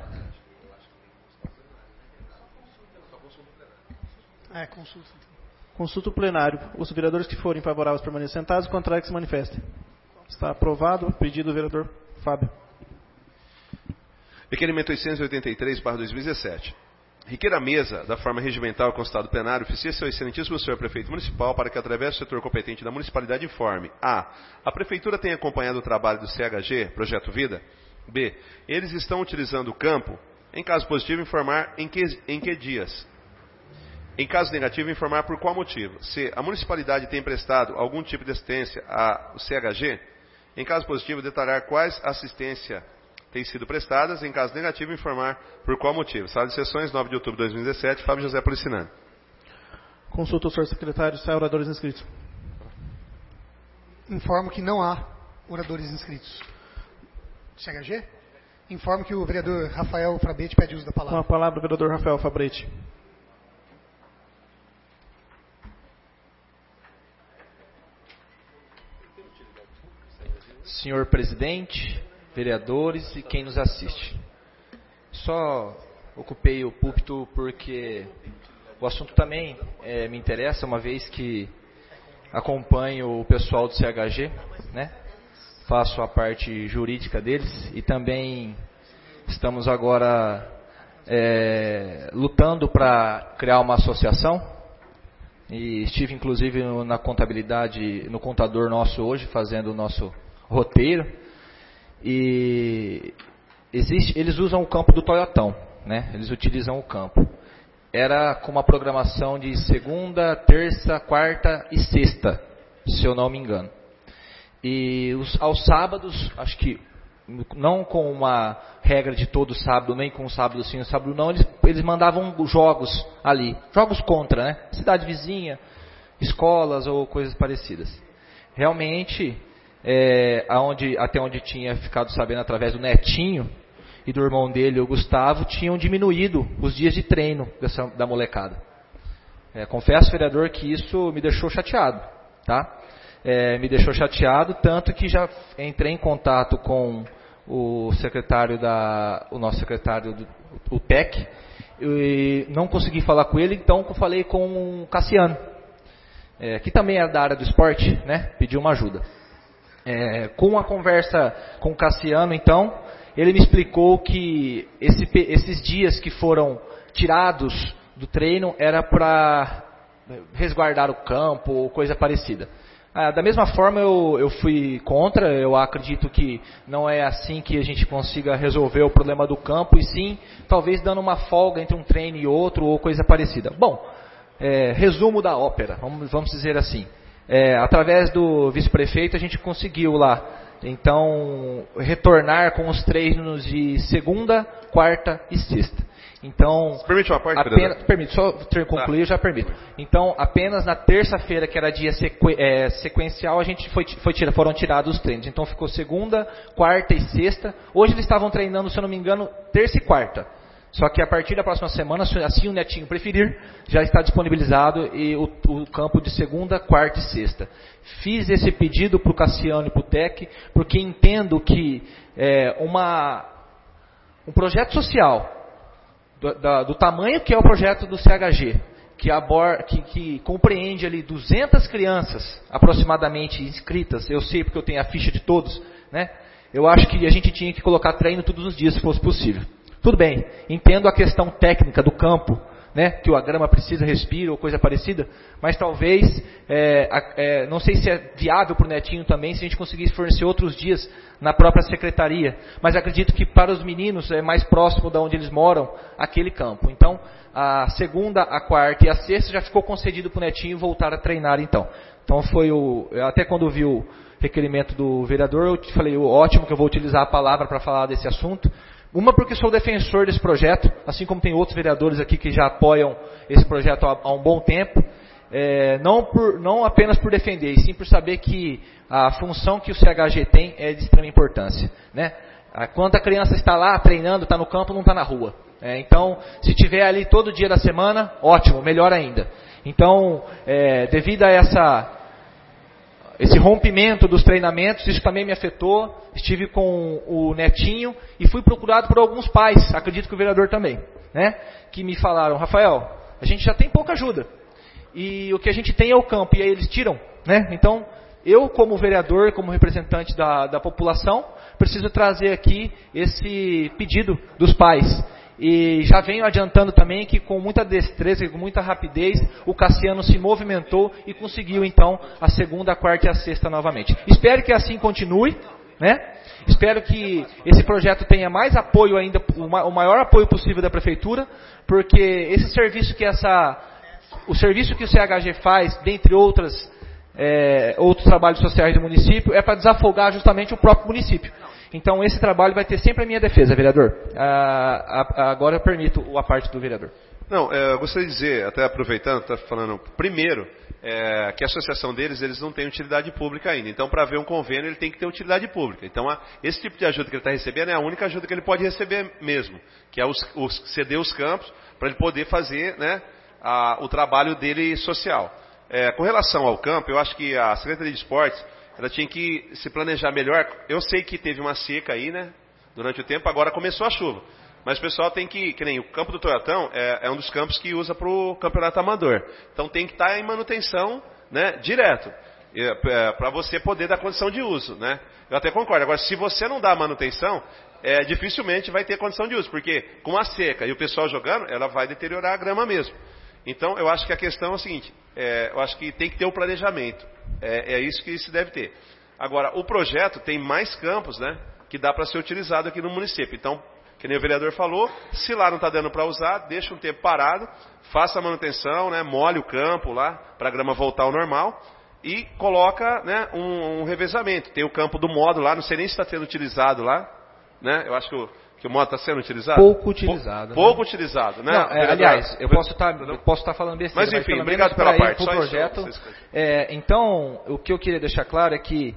É, consulta. Consulta o plenário. Os vereadores que forem favoráveis permaneçam sentados, contrários que se manifestem. Está aprovado o pedido do vereador Fábio. Requerimento oitocentos e oitenta e três barra dois mil e dezessete. Requer a mesa, da forma regimental e constado plenário, oficia seu excelentíssimo senhor prefeito municipal para que, através do setor competente da municipalidade, informe a. A prefeitura tem acompanhado o trabalho do C H G, Projeto Vida. B. Eles estão utilizando o campo. Em caso positivo, informar em que, em que dias. Em caso negativo, informar por qual motivo. C. A municipalidade tem prestado algum tipo de assistência ao C H G. Em caso positivo, detalhar quais assistência têm sido prestadas. Em caso negativo, informar por qual motivo. Sala de sessões, nove de outubro de dois mil e dezessete, Fábio José Policinani. Consulta o senhor secretário, sai oradores inscritos. Informo que não há oradores inscritos. C H G? Informo que o vereador Rafael Frabetti pede uso da palavra. Com a palavra, o vereador Rafael Frabetti. Senhor presidente, vereadores e quem nos assiste. Só ocupei o púlpito porque o assunto também é, me interessa, uma vez que acompanho o pessoal do C H G, né? Faço a parte jurídica deles e também estamos agora é, lutando para criar uma associação. E estive inclusive na contabilidade, no contador nosso hoje, fazendo o nosso roteiro. E existe, eles usam o campo do Toyotão, né? Eles utilizam o campo. Era com uma programação de segunda, terça, quarta e sexta, se eu não me engano. E os, aos sábados, acho que não com uma regra de todo sábado, nem com sábado sim, sábado não, eles, eles mandavam jogos ali, jogos contra, né? Cidade vizinha, escolas ou coisas parecidas. Realmente, é, aonde, até onde tinha ficado sabendo através do netinho e do irmão dele, o Gustavo, tinham diminuído os dias de treino dessa, da molecada. É, confesso, vereador, que isso me deixou chateado, tá? É, me deixou chateado, tanto que já entrei em contato com o secretário da, o nosso secretário do o T E C, e não consegui falar com ele, então eu falei com o Cassiano, é, que também é da área do esporte, né? Pediu uma ajuda. É, com a conversa com o Cassiano, então, ele me explicou que esse, esses dias que foram tirados do treino era para resguardar o campo ou coisa parecida. Ah, da mesma forma eu, eu fui contra, eu acredito que não é assim que a gente consiga resolver o problema do campo, e sim, talvez dando uma folga entre um treino e outro ou coisa parecida. Bom, é, resumo da ópera, vamos, vamos dizer assim. É, através do vice-prefeito a gente conseguiu lá, então, retornar com os treinos de segunda, quarta e sexta. Então, permite uma parte, apenas, permite, só concluir, eu já permito. Então, apenas na terça-feira, que era dia sequ, é, sequencial, a gente foi, foi tira, foram tirados os treinos. Então, ficou segunda, quarta e sexta. Hoje eles estavam treinando, se eu não me engano, terça e quarta. Só que a partir da próxima semana, assim o netinho preferir, já está disponibilizado e o, o campo de segunda, quarta e sexta. Fiz esse pedido para o Cassiano e para o T E C, porque entendo que é, uma, um projeto social do, da, do tamanho que é o projeto do C H G, que, abor, que, que compreende ali duzentas crianças aproximadamente inscritas, eu sei porque eu tenho a ficha de todos, né? Eu acho que a gente tinha que colocar treino todos os dias, se fosse possível. Tudo bem, entendo a questão técnica do campo, né, que a grama precisa, respira ou coisa parecida, mas talvez, é, é, não sei se é viável para o netinho também, se a gente conseguisse fornecer outros dias na própria secretaria, mas acredito que para os meninos é mais próximo de onde eles moram, aquele campo. Então, a segunda, a quarta e a sexta já ficou concedido para o netinho voltar a treinar então. Então foi o, até quando eu vi o requerimento do vereador, eu falei, ótimo que eu vou utilizar a palavra para falar desse assunto. Uma porque sou defensor desse projeto, assim como tem outros vereadores aqui que já apoiam esse projeto há, há um bom tempo. É, não, por, não apenas por defender, e sim por saber que a função que o C H G tem é de extrema importância, né? Quando a criança está lá treinando, está no campo, não está na rua. É, então, se tiver ali todo dia da semana, ótimo, melhor ainda. Então, é, devido a essa... esse rompimento dos treinamentos, isso também me afetou. Estive com o netinho e fui procurado por alguns pais, acredito que o vereador também, né? Que me falaram, Rafael, a gente já tem pouca ajuda. E o que a gente tem é o campo, e aí eles tiram, né? Então, eu como vereador, como representante da, da população, preciso trazer aqui esse pedido dos pais. E já venho adiantando também que com muita destreza e com muita rapidez o Cassiano se movimentou e conseguiu então a segunda, a quarta e a sexta novamente. Espero que assim continue, né? Espero que esse projeto tenha mais apoio ainda, o maior apoio possível da Prefeitura, porque esse serviço que essa, o serviço que o C H G faz, dentre outras, é, outros trabalhos sociais do município, é para desafogar justamente o próprio município. Então esse trabalho vai ter sempre a minha defesa, vereador. Ah, ah, agora eu permito a parte do vereador. Não, é, eu gostaria de dizer, até aproveitando, está falando, primeiro, é, que a associação deles, eles não têm utilidade pública ainda. Então, para ver um convênio, ele tem que ter utilidade pública. Então, a, esse tipo de ajuda que ele está recebendo é a única ajuda que ele pode receber mesmo, que é os, os, ceder os campos para ele poder fazer, né, a, o trabalho dele social. É, com relação ao campo, eu acho que a Secretaria de Esportes, ela tinha que se planejar melhor. Eu sei que teve uma seca aí, né, durante o tempo, agora começou a chuva. Mas o pessoal tem que, que nem o campo do Toiotão é, é um dos campos que usa para o campeonato amador. Então tem que estar em manutenção, né, direto, é, para você poder dar condição de uso, né. Eu até concordo. Agora, se você não dá manutenção, é, dificilmente vai ter condição de uso, porque com a seca e o pessoal jogando, ela vai deteriorar a grama mesmo. Então eu acho que a questão é o seguinte, é, eu acho que tem que ter o planejamento, é, é isso que se deve ter. Agora, o projeto tem mais campos, né, que dá para ser utilizado aqui no município. Então, que nem o vereador falou, se lá não está dando para usar, deixa um tempo parado, faça a manutenção, né, molhe o campo lá, para a grama voltar ao normal, e coloca, né, um, um revezamento. Tem o campo do modo lá, não sei nem se está sendo utilizado lá, né, eu acho que o, que o modo está sendo utilizado. Pouco utilizado. Pou, pouco né? utilizado, né? Não, é, aliás, eu posso estar posso tá falando besteira, mas enfim, mas obrigado pela parte. Só projeto, isso, é, então, o que eu queria deixar claro é que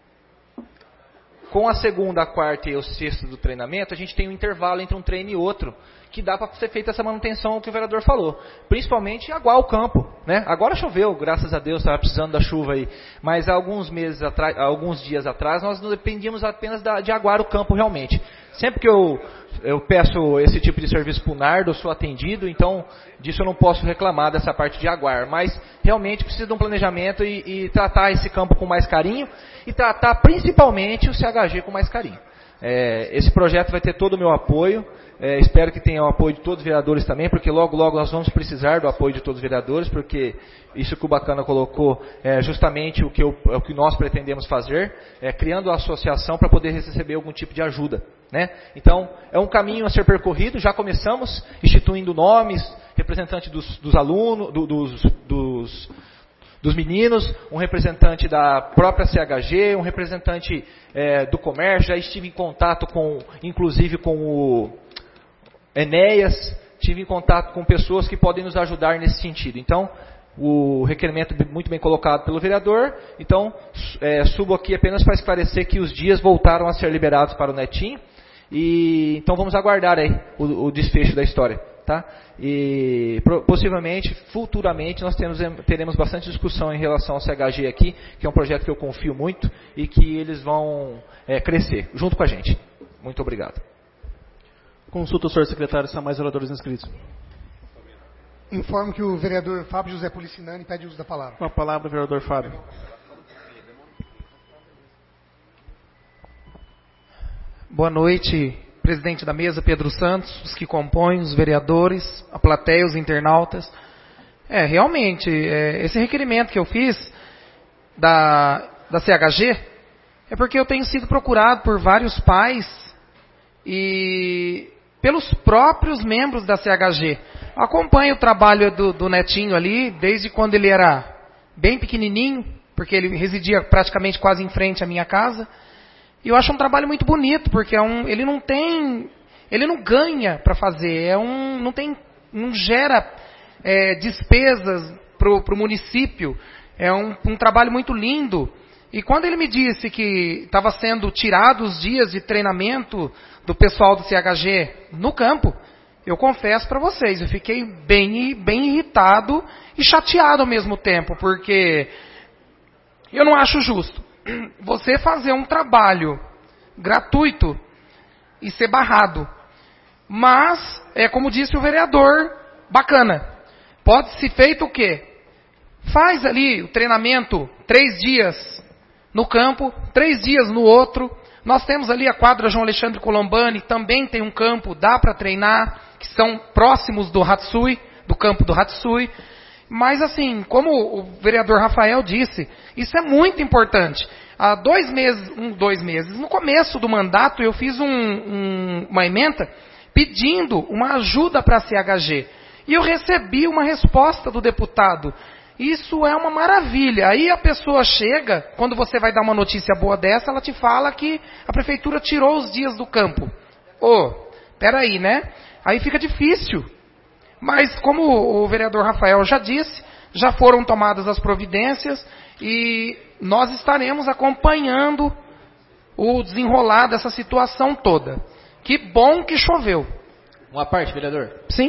com a segunda, a quarta e o sexto do treinamento, a gente tem um intervalo entre um treino e outro, que dá para ser feita essa manutenção que o vereador falou. Principalmente aguar o campo, né? Agora choveu, graças a Deus, estava precisando da chuva aí. Mas há alguns meses atrás, alguns dias atrás, nós não dependíamos apenas da, de aguar o campo realmente. Sempre que eu, eu peço esse tipo de serviço para o Nardo, eu sou atendido, então disso eu não posso reclamar dessa parte de aguar. Mas realmente precisa de um planejamento e, e tratar esse campo com mais carinho e tratar principalmente o C H G com mais carinho. É, esse projeto vai ter todo o meu apoio. É, espero que tenha o apoio de todos os vereadores também, porque logo, logo nós vamos precisar do apoio de todos os vereadores, porque isso que o Bacana colocou é justamente o que, eu, é o que nós pretendemos fazer, é, criando a associação para poder receber algum tipo de ajuda, né? Então, é um caminho a ser percorrido, já começamos instituindo nomes, representante dos, dos alunos, do, dos, dos, dos meninos, um representante da própria C H G, um representante é, do comércio, já estive em contato com, inclusive com o Enéas, tive em contato com pessoas que podem nos ajudar nesse sentido. Então, o requerimento muito bem colocado pelo vereador. Então, é, subo aqui apenas para esclarecer que os dias voltaram a ser liberados para o Netinho. E, então, vamos aguardar aí o, o desfecho da história. Tá? E possivelmente, futuramente, nós temos, teremos bastante discussão em relação ao C H G aqui, que é um projeto que eu confio muito e que eles vão é, crescer junto com a gente. Muito obrigado. Consulta o senhor secretário se há mais vereadores inscritos. Informo que o vereador Fábio José Policinani pede uso da palavra. Com a palavra, vereador Fábio. Boa noite, presidente da mesa, Pedro Santos, os que compõem, os vereadores, a plateia, os internautas. É, realmente, é, esse requerimento que eu fiz da, da C H G é porque eu tenho sido procurado por vários pais e pelos próprios membros da C H G. Eu acompanho o trabalho do, do Netinho ali, desde quando ele era bem pequenininho, porque ele residia praticamente quase em frente à minha casa. E eu acho um trabalho muito bonito, porque é um, ele não tem, ele não ganha para fazer, é um, não tem, não gera é, despesas para o município. É um, um trabalho muito lindo. E quando ele me disse que estava sendo tirado os dias de treinamento do pessoal do C H G no campo, eu confesso para vocês, eu fiquei bem, bem irritado e chateado ao mesmo tempo, porque eu não acho justo você fazer um trabalho gratuito e ser barrado. Mas, é como disse o vereador, bacana. Pode ser feito o quê? Faz ali o treinamento três dias no campo, três dias no outro, Nós temos ali a quadra João Alexandre Colombani, também tem um campo, dá para treinar, que são próximos do Hatsui, do campo do Hatsui. Mas assim, como o vereador Rafael disse, isso é muito importante. Há dois meses, um, dois meses, no começo do mandato, eu fiz um, um, uma ementa pedindo uma ajuda para a C H G. E eu recebi uma resposta do deputado. Isso é uma maravilha. Aí a pessoa chega, quando você vai dar uma notícia boa dessa, ela te fala que a prefeitura tirou os dias do campo. Ô, oh, peraí, né? Aí fica difícil. Mas como o vereador Rafael já disse, já foram tomadas as providências e nós estaremos acompanhando o desenrolar dessa situação toda. Que bom que choveu. Uma parte, vereador? Sim.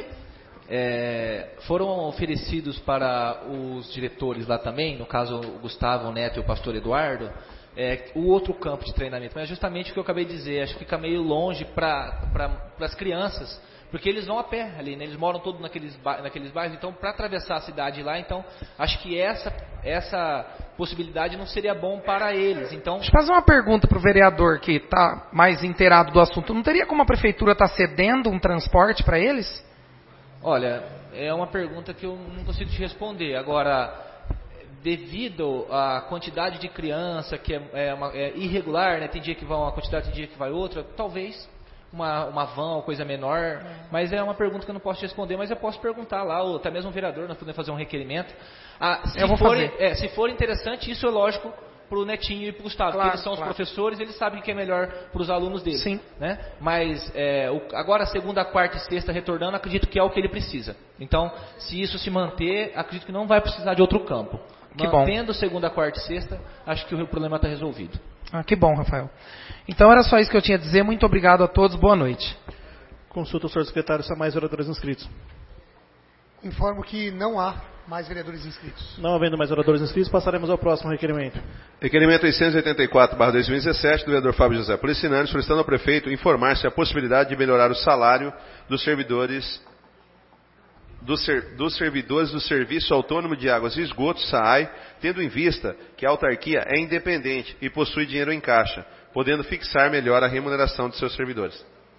É, foram oferecidos para os diretores lá também, no caso o Gustavo Neto e o pastor Eduardo, é, o outro campo de treinamento. Mas é justamente o que eu acabei de dizer, acho que fica meio longe para pra, as crianças, porque eles vão a pé ali, né? Eles moram todos naqueles, naqueles bairros, então para atravessar a cidade lá, então acho que essa, essa possibilidade não seria bom para eles. Então, deixa eu fazer uma pergunta para o vereador que está mais inteirado do assunto. Não teria como a prefeitura estar tá cedendo um transporte para eles? Olha, é uma pergunta que eu não consigo te responder. Agora, devido à quantidade de criança que é, é, uma, é irregular, né? Tem dia que vai uma quantidade, tem dia que vai outra, talvez uma, uma van ou coisa menor, é. Mas é uma pergunta que eu não posso te responder, mas eu posso perguntar lá, ou até mesmo o vereador, nós podemos fazer um requerimento. Ah, se, eu vou for, fazer. É, se for interessante, isso é lógico para o Netinho e para o Gustavo, claro, porque eles são claro. os professores, eles sabem o que é melhor para os alunos deles. Sim. Né? Mas é, o, agora, segunda, quarta e sexta retornando, acredito que é o que ele precisa. Então, se isso se manter, acredito que não vai precisar de outro campo. Que Mantendo bom. segunda, quarta e sexta, acho que o problema está resolvido. Ah, que bom, Rafael. Então era só isso que eu tinha a dizer. Muito obrigado a todos. Boa noite. Consulta o senhor secretário se há mais vereadores inscritos. Informo que não há mais vereadores inscritos. Não havendo mais vereadores inscritos, passaremos ao próximo requerimento. Requerimento oitocentos e oitenta e quatro barra dois mil e dezessete do vereador Fábio José Policinani, solicitando ao prefeito informar se há possibilidade de melhorar o salário dos servidores dos, ser, dos servidores do Serviço Autônomo de Águas e Esgotos, S A A I, tendo em vista que a autarquia é independente e possui dinheiro em caixa, podendo fixar melhor a remuneração de seus servidores.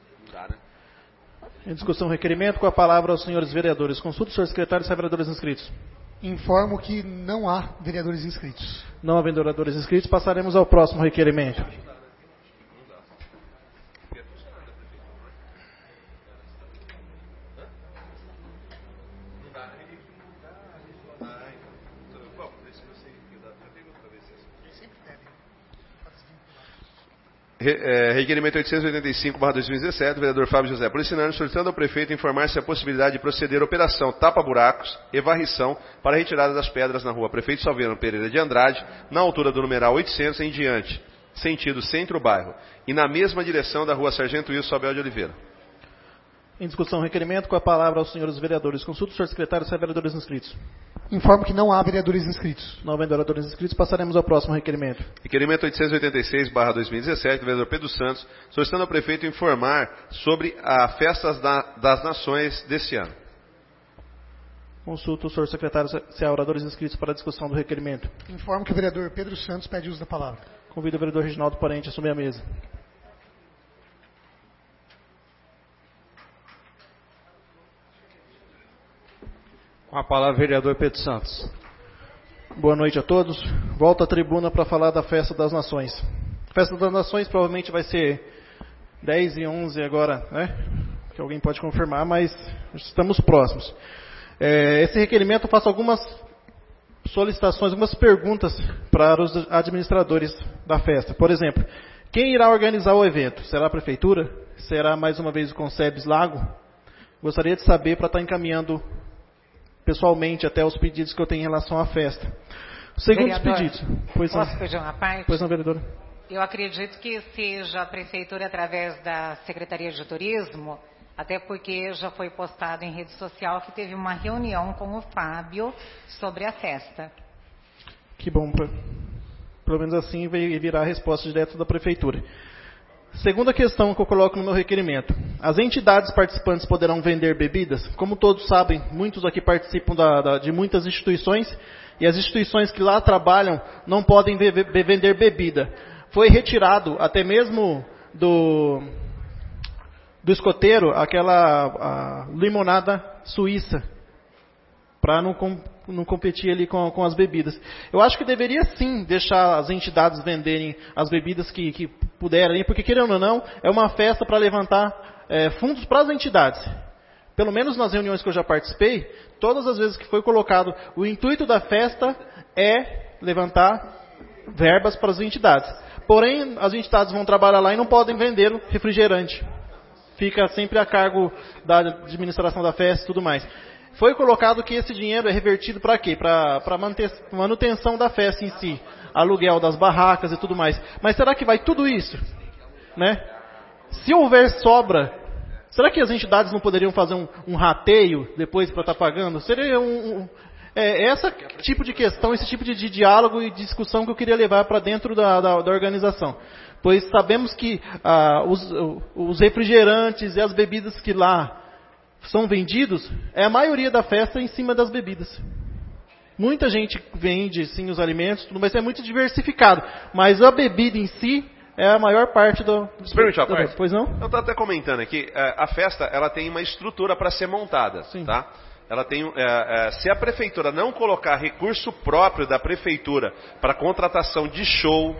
Em discussão, requerimento, com a palavra aos senhores vereadores. Consulta o senhor secretário se há vereadores inscritos. Informo que não há vereadores inscritos. Não havendo vereadores inscritos, passaremos ao próximo requerimento. Requerimento oitocentos e oitenta e cinco barra dois mil e dezessete, do vereador Fábio José Policinani, solicitando ao prefeito informar se há possibilidade de proceder à operação tapa-buracos e varrição para a retirada das pedras na rua Prefeito Salveano Pereira de Andrade, na altura do numeral oitocentos em diante, sentido centro-bairro, e na mesma direção da rua Sargento Wilson Abel de Oliveira. Em discussão, requerimento, com a palavra aos senhores vereadores. Consulta o senhor secretário se há vereadores inscritos. Informo que não há vereadores inscritos. Não havendo vereadores inscritos, passaremos ao próximo requerimento. Requerimento oitocentos e oitenta e seis barra dois mil e dezessete, do vereador Pedro Santos, solicitando ao prefeito informar sobre a Festas das Nações deste ano. Consulta o senhor secretário se há oradores inscritos para a discussão do requerimento. Informo que o vereador Pedro Santos pede uso da palavra. Convido o vereador Reginaldo Parente a assumir a mesa. Com a palavra, vereador Pedro Santos. Boa noite a todos. Volto à tribuna para falar da Festa das Nações. A Festa das Nações provavelmente vai ser dez e onze agora, né? Que alguém pode confirmar, mas estamos próximos. É, esse requerimento eu faço algumas solicitações, algumas perguntas para os administradores da festa. Por exemplo, quem irá organizar o evento? Será a prefeitura? Será mais uma vez o Concebes Lago? Gostaria de saber para estar encaminhando pessoalmente até os pedidos que eu tenho em relação à festa. Segundo os pedidos. Pois posso não, pedir uma parte? Pois não, vereadora. Eu acredito que seja a prefeitura através da Secretaria de Turismo, até porque já foi postado em rede social que teve uma reunião com o Fábio sobre a festa. Que bom. Pelo menos assim virá a resposta direta da prefeitura. Segunda questão que eu coloco no meu requerimento. As entidades participantes poderão vender bebidas? Como todos sabem, muitos aqui participam da, da, de muitas instituições, e as instituições que lá trabalham não podem be- be- vender bebida. foi retirado até mesmo do, do escoteiro aquela a limonada suíça, para não, com, não competir ali com, com as bebidas. Eu acho que deveria sim deixar as entidades venderem as bebidas que, que puderem, porque querendo ou não, é uma festa para levantar é, fundos para as entidades. Pelo menos nas reuniões que eu já participei, todas as vezes que foi colocado, o intuito da festa é levantar verbas para as entidades. Porém, as entidades vão trabalhar lá e não podem vender refrigerante. Fica sempre a cargo da administração da festa e tudo mais. Foi colocado que esse dinheiro é revertido para quê? Para a manutenção da festa em si. Aluguel das barracas e tudo mais. Mas será que vai tudo isso? Né? Se houver sobra, será que as entidades não poderiam fazer um, um rateio depois para estar pagando? Seria um... um É esse tipo de questão, esse tipo de, de diálogo e discussão que eu queria levar para dentro da, da, da organização. Pois sabemos que ah, os, os refrigerantes e as bebidas que lá são vendidos, é a maioria da festa em cima das bebidas. Muita gente vende sim os alimentos, tudo, mas é muito diversificado. Mas a bebida em si é a maior parte do... Você permite uma parte? Pois não? Eu estou até comentando aqui, a festa ela tem uma estrutura para ser montada, sim. Tá? Ela tem, é, é, se a prefeitura não colocar recurso próprio da prefeitura para contratação de show,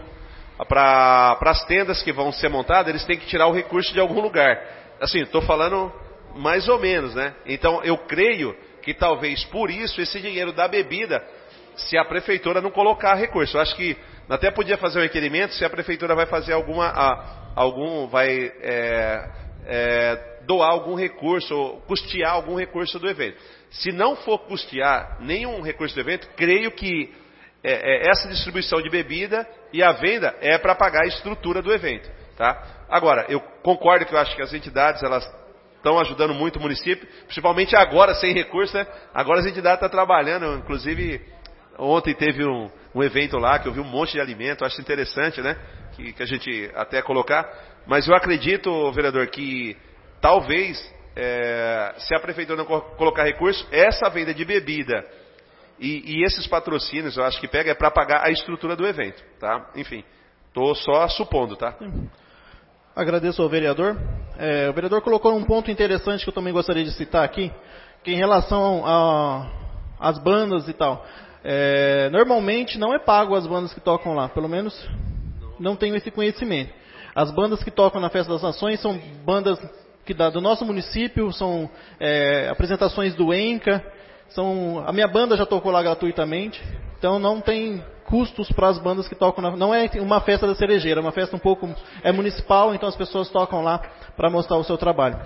para as tendas que vão ser montadas, eles têm que tirar o recurso de algum lugar. Assim, estou falando mais ou menos, né? Então, eu creio que talvez por isso esse dinheiro da bebida, se a prefeitura não colocar recurso. Eu acho que até podia fazer um requerimento se a prefeitura vai fazer alguma, a, algum, vai é, é, doar algum recurso, ou custear algum recurso do evento. Se não for custear nenhum recurso do evento, creio que é, é, essa distribuição de bebida e a venda é para pagar a estrutura do evento. Tá? Agora, eu concordo que eu acho que as entidades elas estão ajudando muito o município, principalmente agora sem recurso, né? Agora as entidades estão trabalhando, inclusive ontem teve um, um evento lá que eu vi um monte de alimento, acho interessante, né? Que, que a gente até colocar, mas eu acredito, vereador, que talvez É, se a prefeitura não colocar recurso, essa venda de bebida e, e esses patrocínios, eu acho que pega é para pagar a estrutura do evento, tá? Enfim, estou só supondo, tá? Agradeço ao vereador. É, o vereador colocou um ponto interessante que eu também gostaria de citar aqui, que em relação às bandas e tal. É, normalmente não é pago as bandas que tocam lá, pelo menos não tenho esse conhecimento. As bandas que tocam na Festa das Nações são bandas que dá do nosso município, são é, apresentações do ENCA, são, a minha banda já tocou lá gratuitamente, então não tem custos para as bandas que tocam, na, não é uma festa da cerejeira, é uma festa um pouco, é municipal, então as pessoas tocam lá para mostrar o seu trabalho.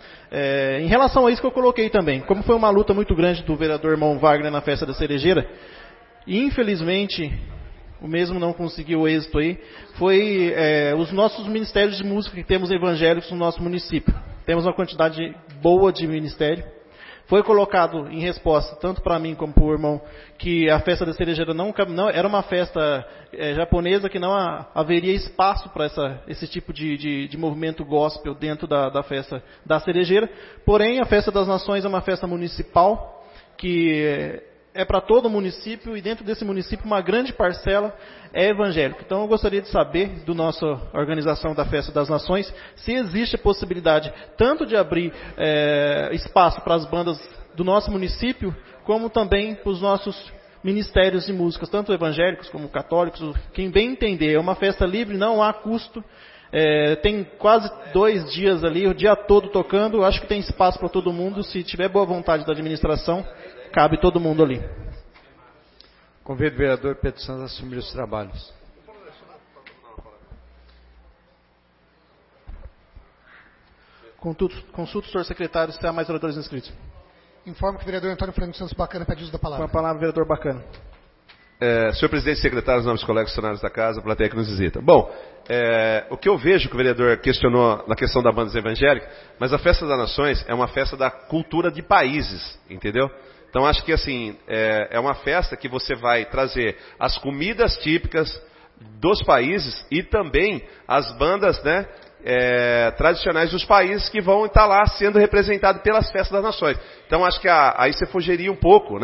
É, em relação a isso que eu coloquei também, como foi uma luta muito grande do vereador irmão Wagner na festa da cerejeira, e infelizmente o mesmo não conseguiu êxito aí, foi é, os nossos ministérios de música que temos evangélicos no nosso município. Temos uma quantidade boa de ministério. Foi colocado em resposta, tanto para mim como para o irmão, que a festa da cerejeira não, não era uma festa é, japonesa, que não ha, haveria espaço para esse tipo de, de, de movimento gospel dentro da, da festa da cerejeira. Porém, a festa das nações é uma festa municipal, que é para todo o município, e dentro desse município uma grande parcela é evangélica. Então eu gostaria de saber, do nossa organização da Festa das Nações, se existe a possibilidade tanto de abrir é, espaço para as bandas do nosso município, como também para os nossos ministérios de músicas, tanto evangélicos como católicos, quem bem entender. É uma festa livre, não há custo. É, tem quase dois dias ali, o dia todo tocando. Acho que tem espaço para todo mundo, se tiver boa vontade da administração. Cabe todo mundo ali. Convido o vereador Pedro Santos a assumir os trabalhos. Consulta, consulta o senhor secretário se há mais vereadores inscritos. Informo que o vereador Antônio Fernando Santos Bacana pede uso da palavra. Com a palavra, vereador Bacana. É, senhor presidente e secretários, nossos colegas funcionários da casa, plateia que nos visita. Bom, é, o que eu vejo que o vereador questionou na questão da banda evangélica, mas a Festa das Nações é uma festa da cultura de países, entendeu? Então acho que assim, é, é uma festa que você vai trazer as comidas típicas dos países e também as bandas, né, é, tradicionais dos países que vão estar lá sendo representados pelas Festas das Nações. Então acho que a, aí você fugiria um pouco, né,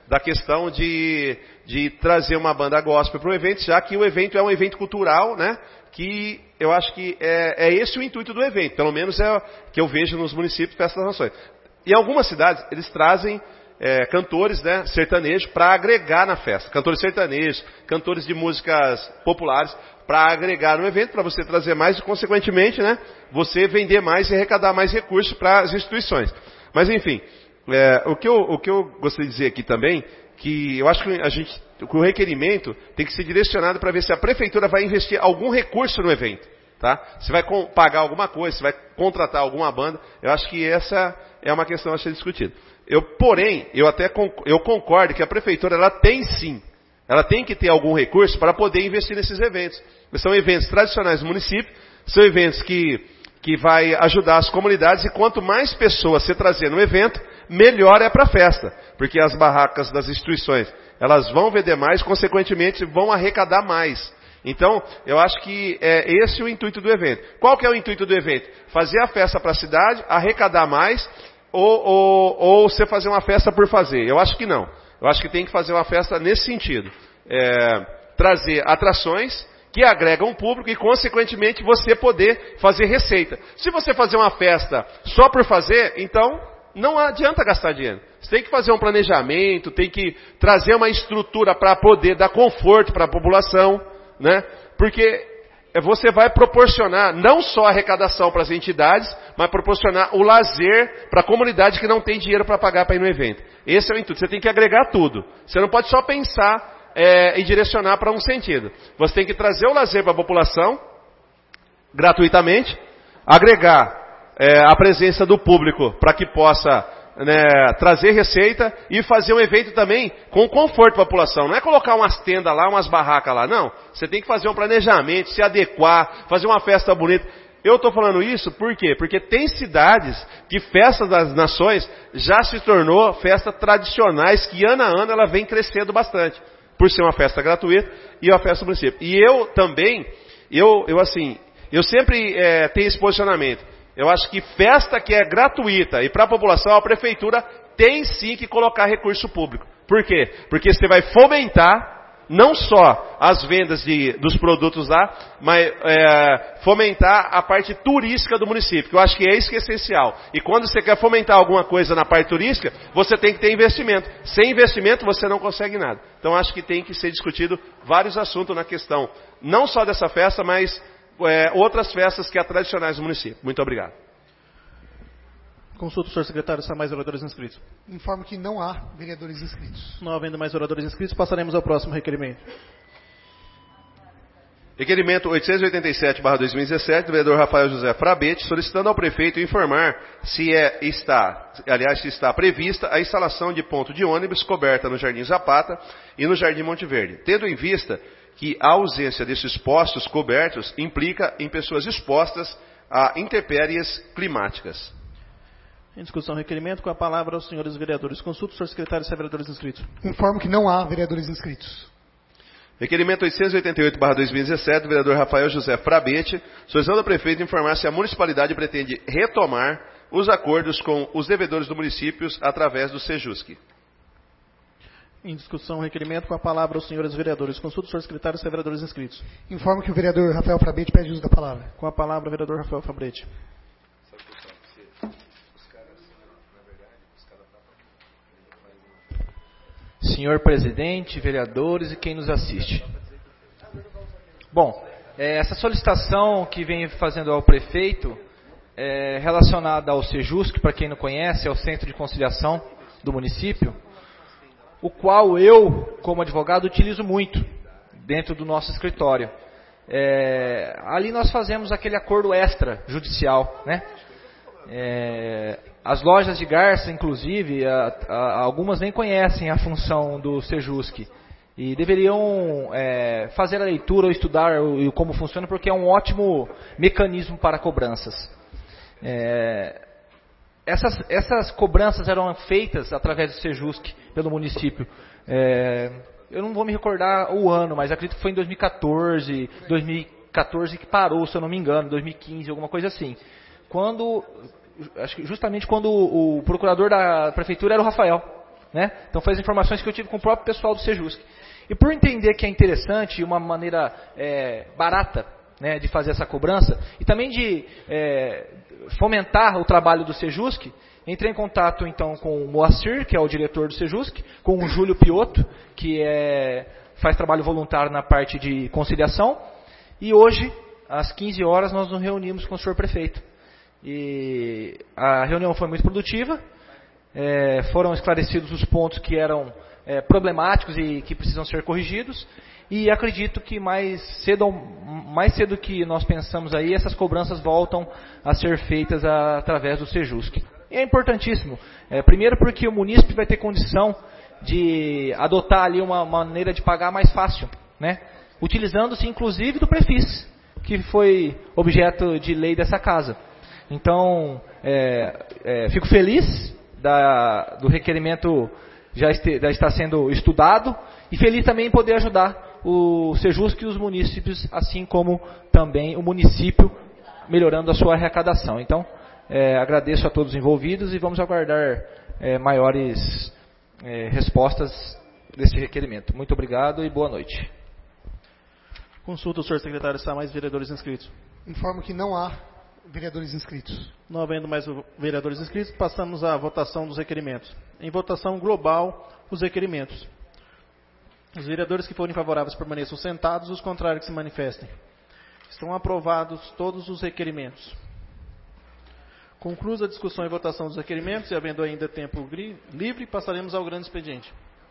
da questão de, de trazer uma banda gospel para o evento, já que o evento é um evento cultural, né? Que eu acho que é, é esse o intuito do evento, pelo menos é o que eu vejo nos municípios Festa das Nações. Em algumas cidades, eles trazem é, cantores, né, sertanejos para agregar na festa. Cantores sertanejos, cantores de músicas populares, para agregar no evento, para você trazer mais e, consequentemente, né, você vender mais e arrecadar mais recursos para as instituições. Mas, enfim, é, o, que eu, o que eu gostaria de dizer aqui também, que eu acho que a gente, que o requerimento tem que ser direcionado para ver se a prefeitura vai investir algum recurso no evento. Tá? Se vai com, pagar alguma coisa, se vai contratar alguma banda, eu acho que essa é uma questão a ser discutida. Eu, porém, eu até eu concordo que a prefeitura ela tem sim, ela tem que ter algum recurso para poder investir nesses eventos. São eventos tradicionais do município, são eventos que, que vai ajudar as comunidades, e quanto mais pessoas você trazer no evento, melhor é para a festa, porque as barracas das instituições, elas vão vender mais, consequentemente vão arrecadar mais. Então, eu acho que é esse o intuito do evento. Qual que é o intuito do evento? Fazer a festa para a cidade, arrecadar mais, ou, ou, ou você fazer uma festa por fazer? Eu acho que não. Eu acho que tem que fazer uma festa nesse sentido. É, trazer atrações que agregam público e, consequentemente, você poder fazer receita. Se você fazer uma festa só por fazer, então não adianta gastar dinheiro. Você tem que fazer um planejamento, tem que trazer uma estrutura para poder dar conforto para a população, né? Porque você vai proporcionar não só a arrecadação para as entidades, mas proporcionar o lazer para a comunidade que não tem dinheiro para pagar para ir no evento. Esse é o intuito. Você tem que agregar tudo. Você não pode só pensar é, e direcionar para um sentido. Você tem que trazer o lazer para a população, gratuitamente, agregar é, a presença do público para que possa, né, trazer receita e fazer um evento também com conforto para a população. Não é colocar umas tendas lá, umas barracas lá, não. Você tem que fazer um planejamento, se adequar, fazer uma festa bonita. Eu estou falando isso por quê? Porque tem cidades que Festa das Nações já se tornou festas tradicionais, que ano a ano ela vem crescendo bastante, por ser uma festa gratuita e uma festa do município. E eu também, eu, eu assim, eu sempre é, tenho esse posicionamento. Eu acho que festa que é gratuita e para a população, a prefeitura tem sim que colocar recurso público. Por quê? Porque você vai fomentar não só as vendas de, dos produtos lá, mas é, fomentar a parte turística do município, que eu acho que é isso que é essencial. E quando você quer fomentar alguma coisa na parte turística, você tem que ter investimento. Sem investimento você não consegue nada. Então acho que tem que ser discutido vários assuntos na questão, não só dessa festa, mas É, outras festas que é tradicionais do município. Muito obrigado. Consulta o senhor secretário se há mais oradores inscritos. Informo que não há vereadores inscritos. Não havendo mais oradores inscritos, passaremos ao próximo requerimento. Requerimento oitocentos e oitenta e sete barra dois mil e dezessete, do vereador Rafael José Frabete, solicitando ao prefeito informar se é, está, aliás, se está prevista a instalação de ponto de ônibus coberta no Jardim Zapata e no Jardim Monte Verde, tendo em vista que a ausência desses postos cobertos implica em pessoas expostas a intempéries climáticas. Em discussão, requerimento, com a palavra aos senhores vereadores. Consulta o senhor secretário se há vereadores inscritos. Informo que não há vereadores inscritos. Requerimento oitocentos e oitenta e oito barra dois mil e dezessete, do vereador Rafael José Frabete, solicitando ao prefeito informar se a municipalidade pretende retomar os acordos com os devedores do município através do Sejusc. Em discussão, requerimento, com a palavra aos senhores vereadores. Consulta o senhor secretário se há vereadores inscritos. Informo que o vereador Rafael Frabete pede uso da palavra. Com a palavra, o vereador Rafael Frabete. Senhor presidente, vereadores e quem nos assiste. Bom, é, essa solicitação que vem fazendo ao prefeito é relacionada ao Sejusc, para quem não conhece, é o Centro de Conciliação do município, o qual eu, como advogado, utilizo muito dentro do nosso escritório. É, ali nós fazemos aquele acordo extrajudicial, né? É, as lojas de garça, inclusive, a, a, algumas nem conhecem a função do Sejusc e deveriam é, fazer a leitura ou estudar o, como funciona, porque é um ótimo mecanismo para cobranças. É, essas, essas cobranças eram feitas através do Sejusc pelo município. É, eu não vou me recordar o ano, mas acredito que foi em dois mil e quatorze, dois mil e quatorze que parou, se eu não me engano, dois mil e quinze, alguma coisa assim. Quando, acho que justamente quando o, o procurador da prefeitura era o Rafael, Né? Então foi as informações que eu tive com o próprio pessoal do Sejusc. E por entender que é interessante e uma maneira é, barata, né, de fazer essa cobrança, e também de é, fomentar o trabalho do Sejusc, entrei em contato então com o Moacir, que é o diretor do Sejusc, com o Júlio Piotto, que é, faz trabalho voluntário na parte de conciliação, e hoje, às quinze horas, nós nos reunimos com o senhor prefeito. E a reunião foi muito produtiva, é, foram esclarecidos os pontos que eram é, problemáticos e que precisam ser corrigidos, e acredito que mais cedo, mais cedo que nós pensamos aí, essas cobranças voltam a ser feitas a, através do Sejusc. E é importantíssimo, é, primeiro porque o munícipe vai ter condição de adotar ali uma maneira de pagar mais fácil, né? Utilizando-se inclusive do Prefis, que foi objeto de lei dessa casa. Então, é, é, fico feliz da, do requerimento já, este, já estar sendo estudado, e feliz também em poder ajudar o Sejusc e os munícipes, assim como também o município, melhorando a sua arrecadação. Então, é, agradeço a todos os envolvidos e vamos aguardar é, maiores é, respostas desse requerimento. Muito obrigado e boa noite. Consulta o senhor secretário se há mais vereadores inscritos. Informo que não há vereadores inscritos. Não havendo mais vereadores inscritos, passamos à votação dos requerimentos. Em votação global, os requerimentos. Os vereadores que forem favoráveis permaneçam sentados, os contrários que se manifestem. Estão aprovados todos os requerimentos. Concluída a discussão e votação dos requerimentos, e havendo ainda tempo livre, passaremos ao grande expediente.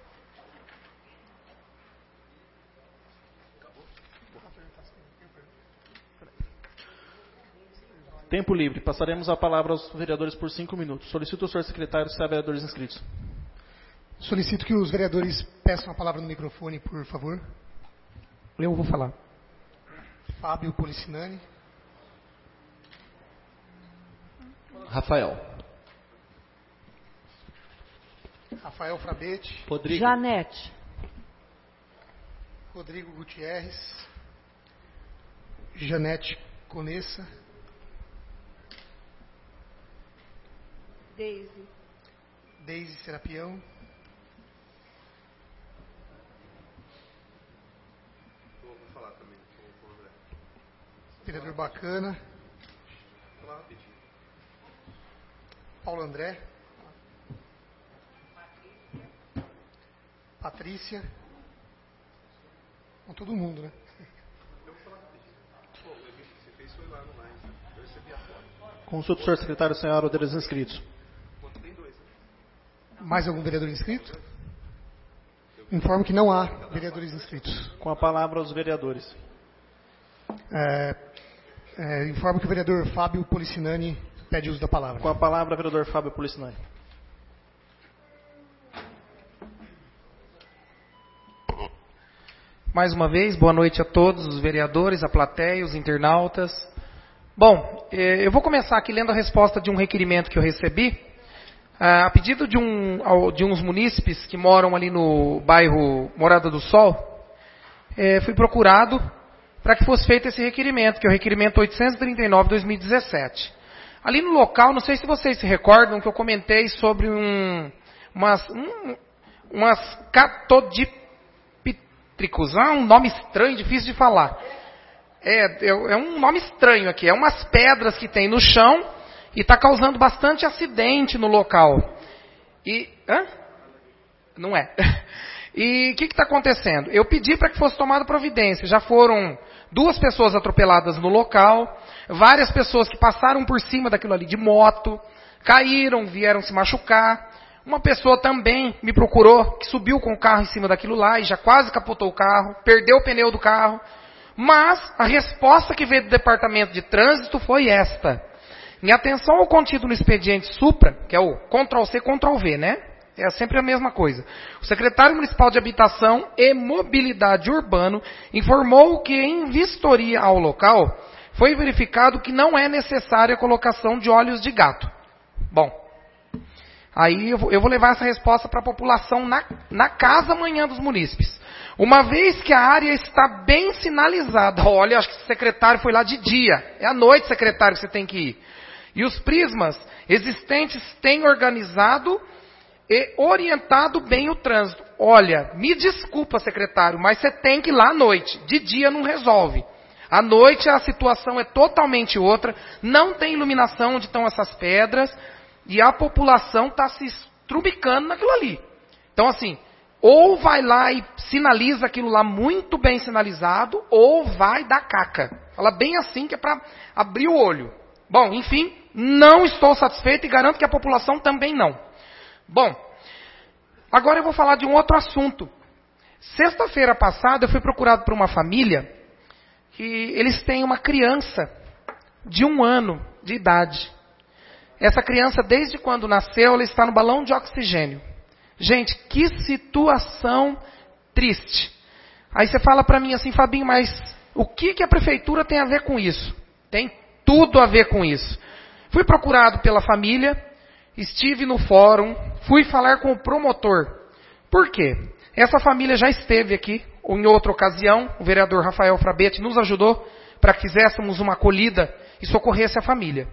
Tempo livre. Passaremos a palavra aos vereadores por cinco minutos. Solicito ao senhor secretário se há vereadores inscritos. Solicito que os vereadores peçam a palavra no microfone, por favor. Eu vou falar. Fábio Policinani. Rafael. Rafael Frabete. Rodrigo. Janete. Rodrigo Gutierrez. Janete Conessa. Deise. Deise Serapião. Vou falar também com o André. Vereador Bacana. Vou falar rapidinho. Paulo André. Patrícia. Com todo mundo, né? Eu vou falar rapidinho. Pô, o evento que você fez foi lá no Live. Eu recebi a foto. Consulta o senhor secretário se há vereadores inscritos. Tem dois, né? Mais algum vereador inscrito? Informo que não há vereadores inscritos. Com a palavra aos vereadores. É, é, informo que o vereador Fábio Policinani pede uso da palavra. Com a palavra, vereador Fábio Policinani. Mais uma vez, boa noite a todos os vereadores, a plateia, os internautas. Bom, eu vou começar aqui lendo a resposta de um requerimento que eu recebi, a pedido de, um, de uns munícipes que moram ali no bairro Morada do Sol. Fui procurado para que fosse feito esse requerimento, que é o requerimento oitocentos e trinta e nove de dois mil e dezessete. Ali no local, não sei se vocês se recordam, que eu comentei sobre um, umas, um, umas catodipítricos, ah, um nome estranho, difícil de falar. É, é um nome estranho aqui, é umas pedras que tem no chão e está causando bastante acidente no local. E, hã? Não é. E o que está acontecendo? Eu pedi para que fosse tomada providência. Já foram duas pessoas atropeladas no local, várias pessoas que passaram por cima daquilo ali de moto, caíram, vieram se machucar. Uma pessoa também me procurou, que subiu com o carro em cima daquilo lá e já quase capotou o carro, perdeu o pneu do carro. Mas a resposta que veio do Departamento de Trânsito foi esta. Em atenção ao contido no expediente Supra, que é o control C, control V, né? É sempre a mesma coisa. O secretário municipal de Habitação e Mobilidade Urbano informou que em vistoria ao local foi verificado que não é necessária a colocação de olhos de gato. Bom, aí eu vou, eu vou levar essa resposta para a população na, na casa amanhã dos munícipes. Uma vez que a área está bem sinalizada, olha, acho que o secretário foi lá de dia, é à noite, secretário, que você tem que ir. E os prismas existentes têm organizado e orientado bem o trânsito. Olha, me desculpa, secretário, mas você tem que ir lá à noite. De dia não resolve. À noite a situação é totalmente outra. Não tem iluminação onde estão essas pedras. E a população está se estrubicando naquilo ali. Então, assim, ou vai lá e sinaliza aquilo lá muito bem sinalizado, ou vai dar caca. Fala bem assim que é para abrir o olho. Bom, enfim, não estou satisfeito e garanto que a população também não. Bom, agora eu vou falar de um outro assunto. Sexta-feira passada eu fui procurado por uma família que eles têm uma criança de um ano de idade. Essa criança, desde quando nasceu, ela está no balão de oxigênio. Gente, que situação triste. Aí você fala para mim assim, Fabinho, mas o que, que a prefeitura tem a ver com isso? Tem tudo a ver com isso. Fui procurado pela família, estive no fórum, fui falar com o promotor. Por quê? Essa família já esteve aqui, em outra ocasião, o vereador Rafael Frabetti nos ajudou para que fizéssemos uma acolhida e socorresse a família.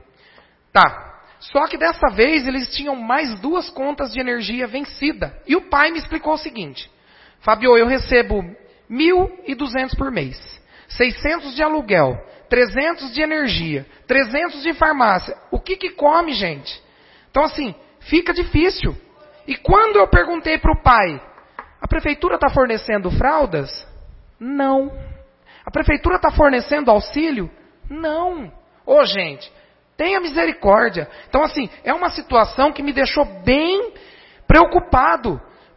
Tá. Só que dessa vez eles tinham mais duas contas de energia vencida. E o pai me explicou o seguinte: Fabio, eu recebo mil e duzentos por mês, seiscentos de aluguel, trezentos de energia, trezentos de farmácia. O que que come, gente? Então assim, fica difícil. E quando eu perguntei para o pai, a prefeitura está fornecendo fraldas? Não. A prefeitura está fornecendo auxílio? Não. Ô, gente, tenha misericórdia. Então, assim, é uma situação que me deixou bem preocupado.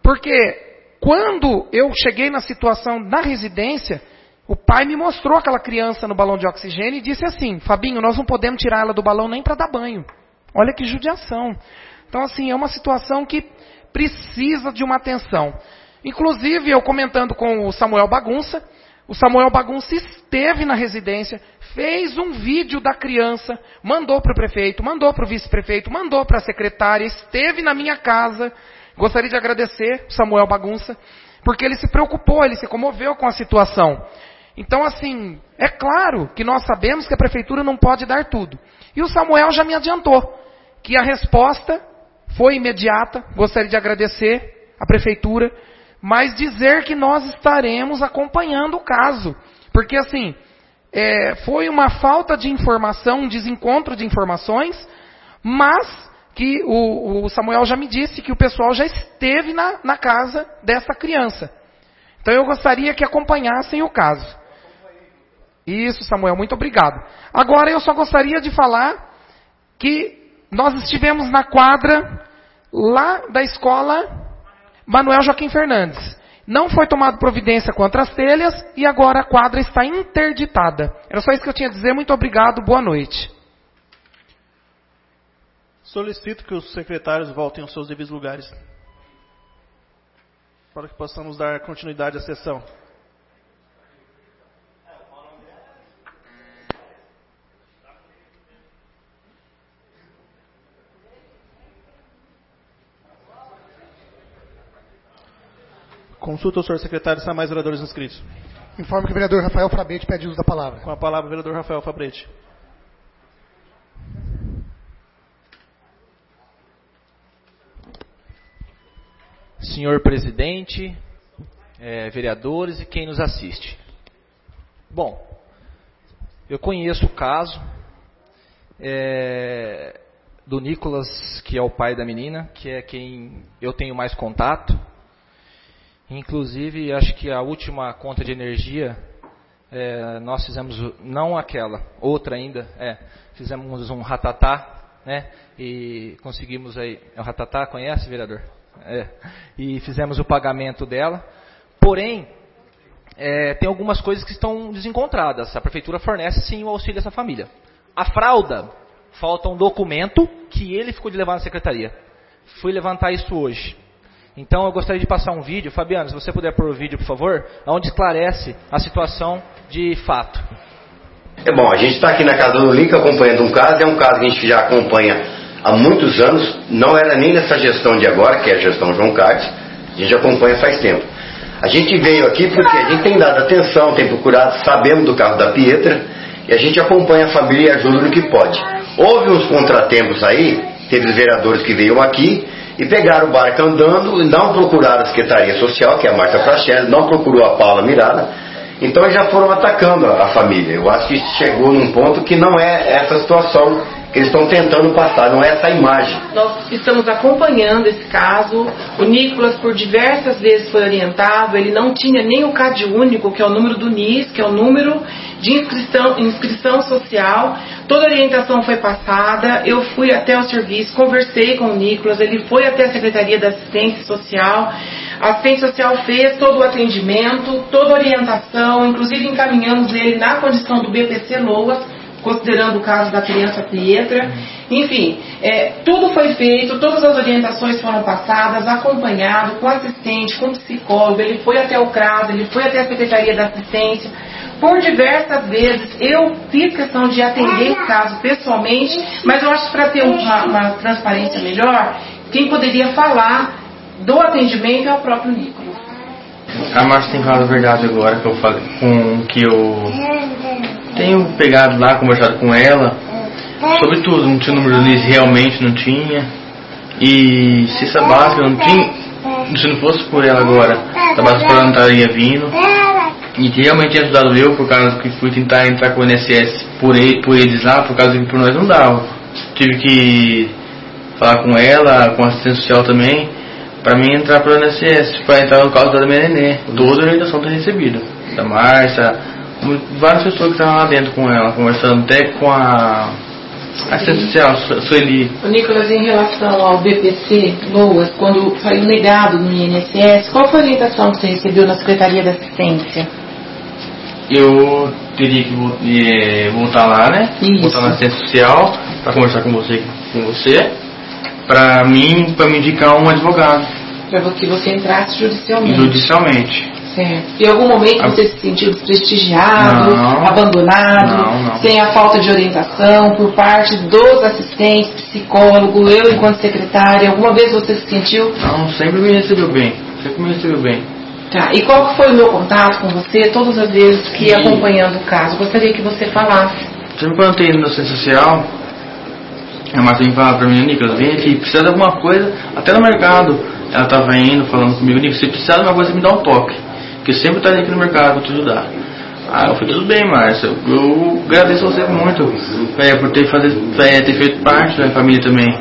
Porque quando eu cheguei na situação na residência, o pai me mostrou aquela criança no balão de oxigênio e disse assim: Fabinho, nós não podemos tirar ela do balão nem para dar banho. Olha que judiação. Então, assim, é uma situação que precisa de uma atenção. Inclusive, eu comentando com o Samuel Bagunça, o Samuel Bagunça esteve na residência, fez um vídeo da criança, mandou para o prefeito, mandou para o vice-prefeito, mandou para a secretária, esteve na minha casa. Gostaria de agradecer o Samuel Bagunça, porque ele se preocupou, ele se comoveu com a situação. Então, assim, é claro que nós sabemos que a prefeitura não pode dar tudo. E o Samuel já me adiantou que a resposta foi imediata. Gostaria de agradecer a prefeitura, mas dizer que nós estaremos acompanhando o caso. Porque, assim, é, foi uma falta de informação, um desencontro de informações, mas que o, o Samuel já me disse que o pessoal já esteve na, na casa dessa criança. Então eu gostaria que acompanhassem o caso. Isso, Samuel, muito obrigado. Agora eu só gostaria de falar que nós estivemos na quadra lá da escola Manuel Joaquim Fernandes. Não foi tomada providência contra as telhas e agora a quadra está interditada. Era só isso que eu tinha a dizer. Muito obrigado. Boa noite. Solicito que os secretários voltem aos seus devidos lugares, para que possamos dar continuidade à sessão. Consulta o senhor secretário se há mais vereadores inscritos. Informo que o vereador Rafael Frabetti pede uso da palavra. Com a palavra o vereador Rafael Frabetti. Senhor presidente, é, vereadores e quem nos assiste. Bom, eu conheço o caso é, do Nicolas, que é o pai da menina, que é quem eu tenho mais contato. Inclusive, acho que a última conta de energia, é, nós fizemos, não aquela, outra ainda, é, fizemos um ratatá, né, e conseguimos aí, é o ratatá, conhece, vereador? É, e fizemos o pagamento dela. Porém, é, tem algumas coisas que estão desencontradas. A prefeitura fornece sim o auxílio dessa família. A fralda, falta um documento que ele ficou de levar na secretaria. Fui levantar isso hoje. Então eu gostaria de passar um vídeo. Fabiano, se você puder pôr o vídeo, por favor, onde esclarece a situação de fato. É bom, a gente está aqui na casa do Link acompanhando um caso. É um caso que a gente já acompanha há muitos anos. Não era nem nessa gestão de agora, que é a gestão João Carlos. A gente acompanha faz tempo. A gente veio aqui porque a gente tem dado atenção, tem procurado, sabemos do caso da Pietra, e a gente acompanha a família e ajuda no que pode. Houve uns contratempos aí, teve os vereadores que veio aqui, E pegaram o barco andando e não procuraram a Secretaria Social, que é a Marta Frachelle, não procurou a Paula Mirada, então eles já foram atacando a, a família. Eu acho que chegou num ponto que não é essa situação que eles estão tentando passar, não é essa imagem. Nós estamos acompanhando esse caso. O Nicolas, por diversas vezes, foi orientado. Ele não tinha nem o C A D único, que é o número do N I S, que é o número de inscrição, inscrição social. Toda a orientação foi passada. Eu fui até o serviço, conversei com o Nicolas. Ele foi até a Secretaria da Assistência Social. A assistência social fez todo o atendimento, toda a orientação. Inclusive, encaminhamos ele na condição do B P C Loas, considerando o caso da criança Pietra. Enfim, é, tudo foi feito, todas as orientações foram passadas, acompanhado com assistente, com psicólogo. Ele foi até o CRAS, ele foi até a Secretaria da Assistência. Por diversas vezes, eu fiz questão de atender esse caso pessoalmente, mas eu acho que para ter uma, uma transparência melhor, quem poderia falar do atendimento é o próprio Nicolas. A Márcia tem falado a verdade agora, que eu falei, com que eu tenho pegado lá, conversado com ela sobre tudo. Não tinha o número do N I S, realmente não tinha. E se essa básica não tinha, se não fosse por ela agora, a básica não estaria vindo. E que realmente tinha ajudado eu, por causa que fui tentar entrar com o I N S S por, ele, por eles lá, por causa que por nós não dava. Tive que falar com ela, com a assistência social também, para mim entrar pro I N S S, para entrar no caso da minha neném. Toda a orientação está recebida. Da Márcia, várias pessoas que estavam lá dentro com ela, conversando até com a assistente social, Sueli. O Nicolas, em relação ao B P C Loas, quando saiu negado no I N S S, qual foi a orientação que você recebeu na Secretaria da Assistência? Eu teria que voltar lá, né? Isso. Voltar na assistência social para conversar com você, com você, para mim, para me indicar um advogado. Para que você entrasse judicialmente. Judicialmente. Certo. Em algum momento não. Você se sentiu desprestigiado, não, abandonado, não, não. sem a falta de orientação por parte dos assistentes, psicólogo, eu enquanto secretária, alguma vez você se sentiu? Não, sempre me recebeu bem, sempre me recebeu bem. Tá, e qual foi o meu contato com você todas as vezes que ia acompanhando o caso? Gostaria que você falasse. Sempre quando eu tenho no assistência social, a Marta me fala pra mim, Nicolas, vem aqui, precisa de alguma coisa, até no mercado, ela estava indo, falando comigo, Nicolas, se precisar de alguma coisa, me dá um toque. Porque eu sempre estarei aqui no mercado para te ajudar. Ah, eu falei, tudo bem, Márcia. Eu agradeço a você muito é, por ter, fazer, é, ter feito parte da minha família também.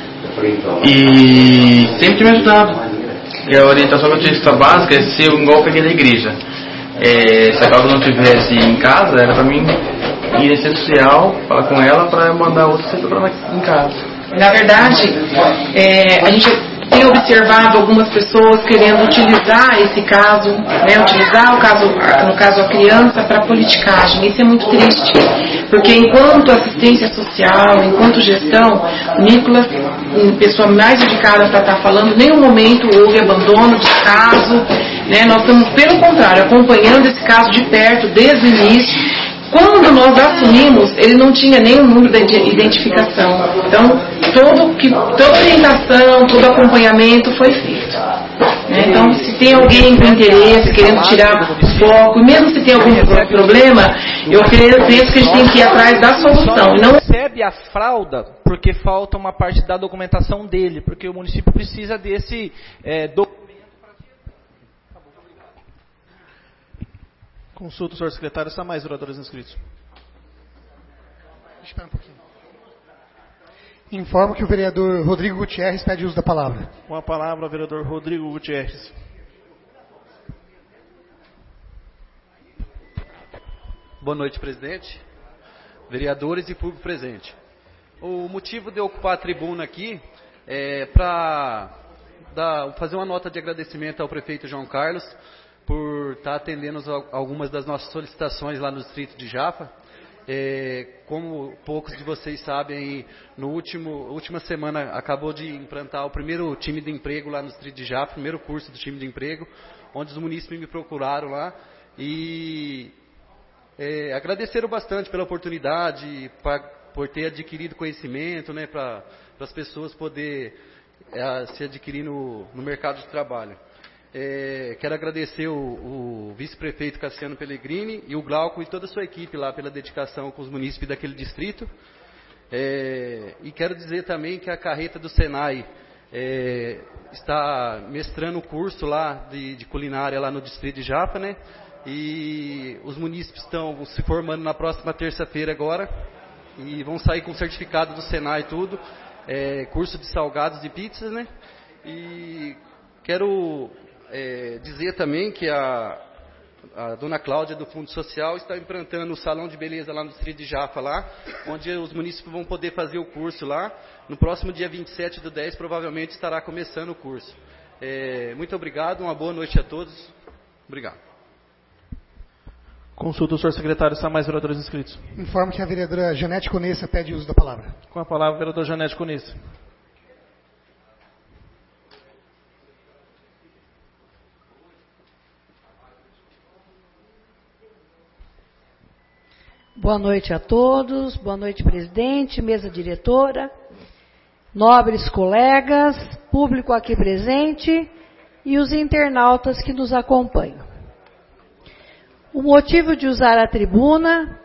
E sempre ter me ajudado. E a orientação que eu tive básica é ser igual eu peguei da igreja. É, se a causa não estivesse em casa, era para mim ir na assistência social, falar com ela para mandar outra pessoa em casa. Na verdade, é, a gente tem observado algumas pessoas querendo utilizar esse caso, né, utilizar o caso, no caso a criança, para politicagem. Isso é muito triste, porque enquanto assistência social, enquanto gestão, o Nicolas, pessoa mais indicada para estar falando, em nenhum momento houve abandono de caso, né, nós estamos, pelo contrário, acompanhando esse caso de perto desde o início. Quando nós assumimos, ele não tinha nenhum número de identificação. Então, todo, que, toda orientação, todo acompanhamento foi feito. Né? Então, se tem alguém com interesse, querendo tirar o foco, e mesmo se tem algum problema, eu penso que a gente tem que ir atrás da solução. Não recebe a fralda porque falta uma parte da documentação dele, porque o município precisa desse é, documento. Consulta o senhor secretário, está mais vereadores inscritos. Espera um pouquinho. Informo que o vereador Rodrigo Gutierrez pede uso da palavra. Com a palavra, o vereador Rodrigo Gutierrez. Boa noite, presidente, vereadores e público presente. O motivo de eu ocupar a tribuna aqui é para fazer uma nota de agradecimento ao prefeito João Carlos por estar atendendo algumas das nossas solicitações lá no distrito de Jaffa. É, como poucos de vocês sabem, no último última semana acabou de implantar o primeiro time de emprego lá no distrito de Jaffa, primeiro curso do time de emprego, onde os munícipes me procuraram lá e é, agradeceram bastante pela oportunidade, pra, por ter adquirido conhecimento, né, para as pessoas poderem é, se adquirir no, no mercado de trabalho. É, quero agradecer o, o vice-prefeito Cassiano Pellegrini e o Glauco e toda a sua equipe lá pela dedicação com os munícipes daquele distrito. É, e quero dizer também que a carreta do Senai é, está mestrando o curso lá de, de culinária lá no distrito de Japa, né? E os munícipes estão se formando na próxima terça-feira agora e vão sair com certificado do Senai e tudo, é, curso de salgados e pizzas, né? E quero é, dizer também que a, a dona Cláudia do Fundo Social está implantando o salão de beleza lá no distrito de Japa, lá, onde os munícipes vão poder fazer o curso lá. No próximo dia vinte e sete do dez, provavelmente estará começando o curso. É, muito obrigado, uma boa noite a todos. Obrigado. Consulta o senhor secretário, se há mais vereadores inscritos. Informo que a vereadora Janete Conessa pede uso da palavra. Com a palavra, vereador Janete Conessa. Boa noite a todos, boa noite, presidente, mesa diretora, nobres colegas, público aqui presente e os internautas que nos acompanham. O motivo de usar a tribuna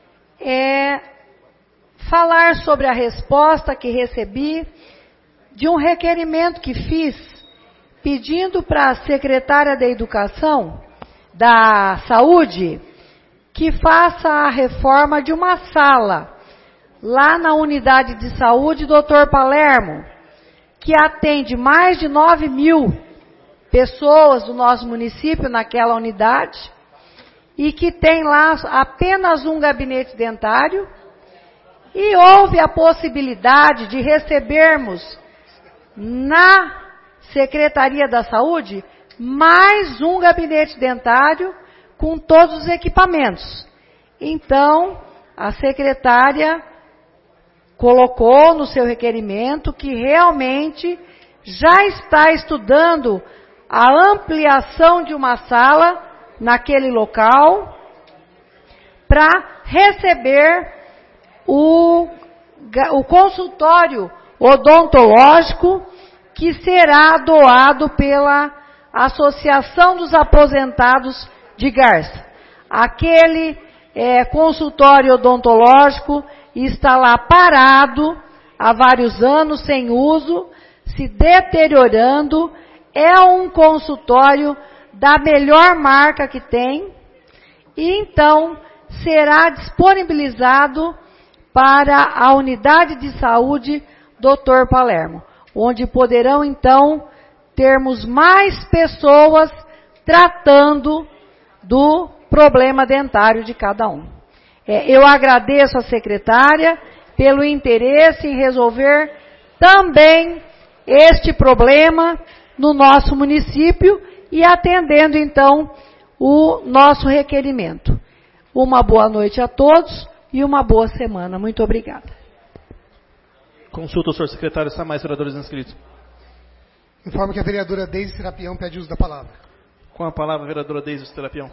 é falar sobre a resposta que recebi de um requerimento que fiz pedindo para a secretária da Educação, da Saúde, que faça a reforma de uma sala lá na unidade de saúde doutor Palermo, que atende mais de nove mil pessoas do nosso município naquela unidade e que tem lá apenas um gabinete dentário, e houve a possibilidade de recebermos na Secretaria da Saúde mais um gabinete dentário com todos os equipamentos. Então, a secretária colocou no seu requerimento que realmente já está estudando a ampliação de uma sala naquele local para receber o, o consultório odontológico que será doado pela Associação dos Aposentados de Garça. Aquele é, consultório odontológico está lá parado há vários anos, sem uso, se deteriorando. É um consultório da melhor marca que tem, e então será disponibilizado para a unidade de saúde doutor Palermo, onde poderão então termos mais pessoas tratando do problema dentário de cada um. É, eu agradeço a secretária pelo interesse em resolver também este problema no nosso município e atendendo então o nosso requerimento. Uma boa noite a todos e uma boa semana. Muito obrigada. Consulta o senhor secretário, se há mais vereadores inscritos. Informo que a vereadora Deise Serapião pede uso da palavra. Com a palavra, a vereadora Deise Serapião.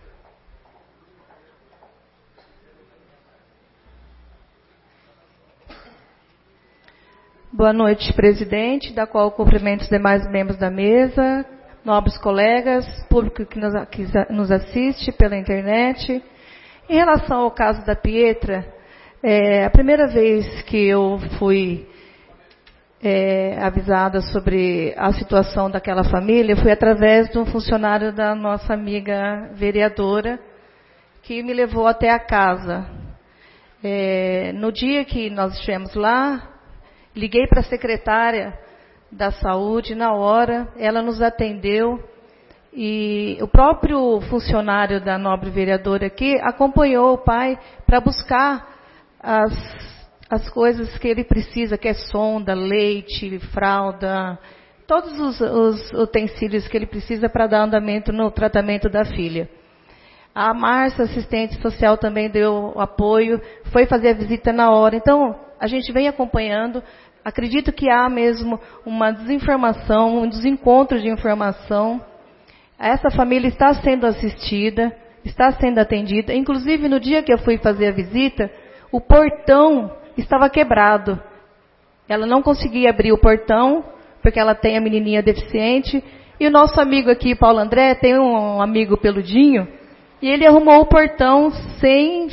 Boa noite, presidente, da qual cumprimento os demais membros da mesa, nobres colegas, público que nos, que nos assiste pela internet. Em relação ao caso da Pietra, é, a primeira vez que eu fui é, avisada sobre a situação daquela família foi através de um funcionário da nossa amiga vereadora, que me levou até a casa. É, no dia que nós estivemos lá, liguei para a secretária da saúde, na hora, ela nos atendeu e o próprio funcionário da nobre vereadora aqui acompanhou o pai para buscar as, as coisas que ele precisa, que é sonda, leite, fralda, todos os, os utensílios que ele precisa para dar andamento no tratamento da filha. A Márcia, assistente social, também deu apoio, foi fazer a visita na hora. Então, a gente vem acompanhando. Acredito que há mesmo uma desinformação, um desencontro de informação. Essa família está sendo assistida, está sendo atendida. Inclusive, no dia que eu fui fazer a visita, o portão estava quebrado. Ela não conseguia abrir o portão, porque ela tem a menininha deficiente. E o nosso amigo aqui, Paulo André, tem um amigo peludinho, e ele arrumou o portão sem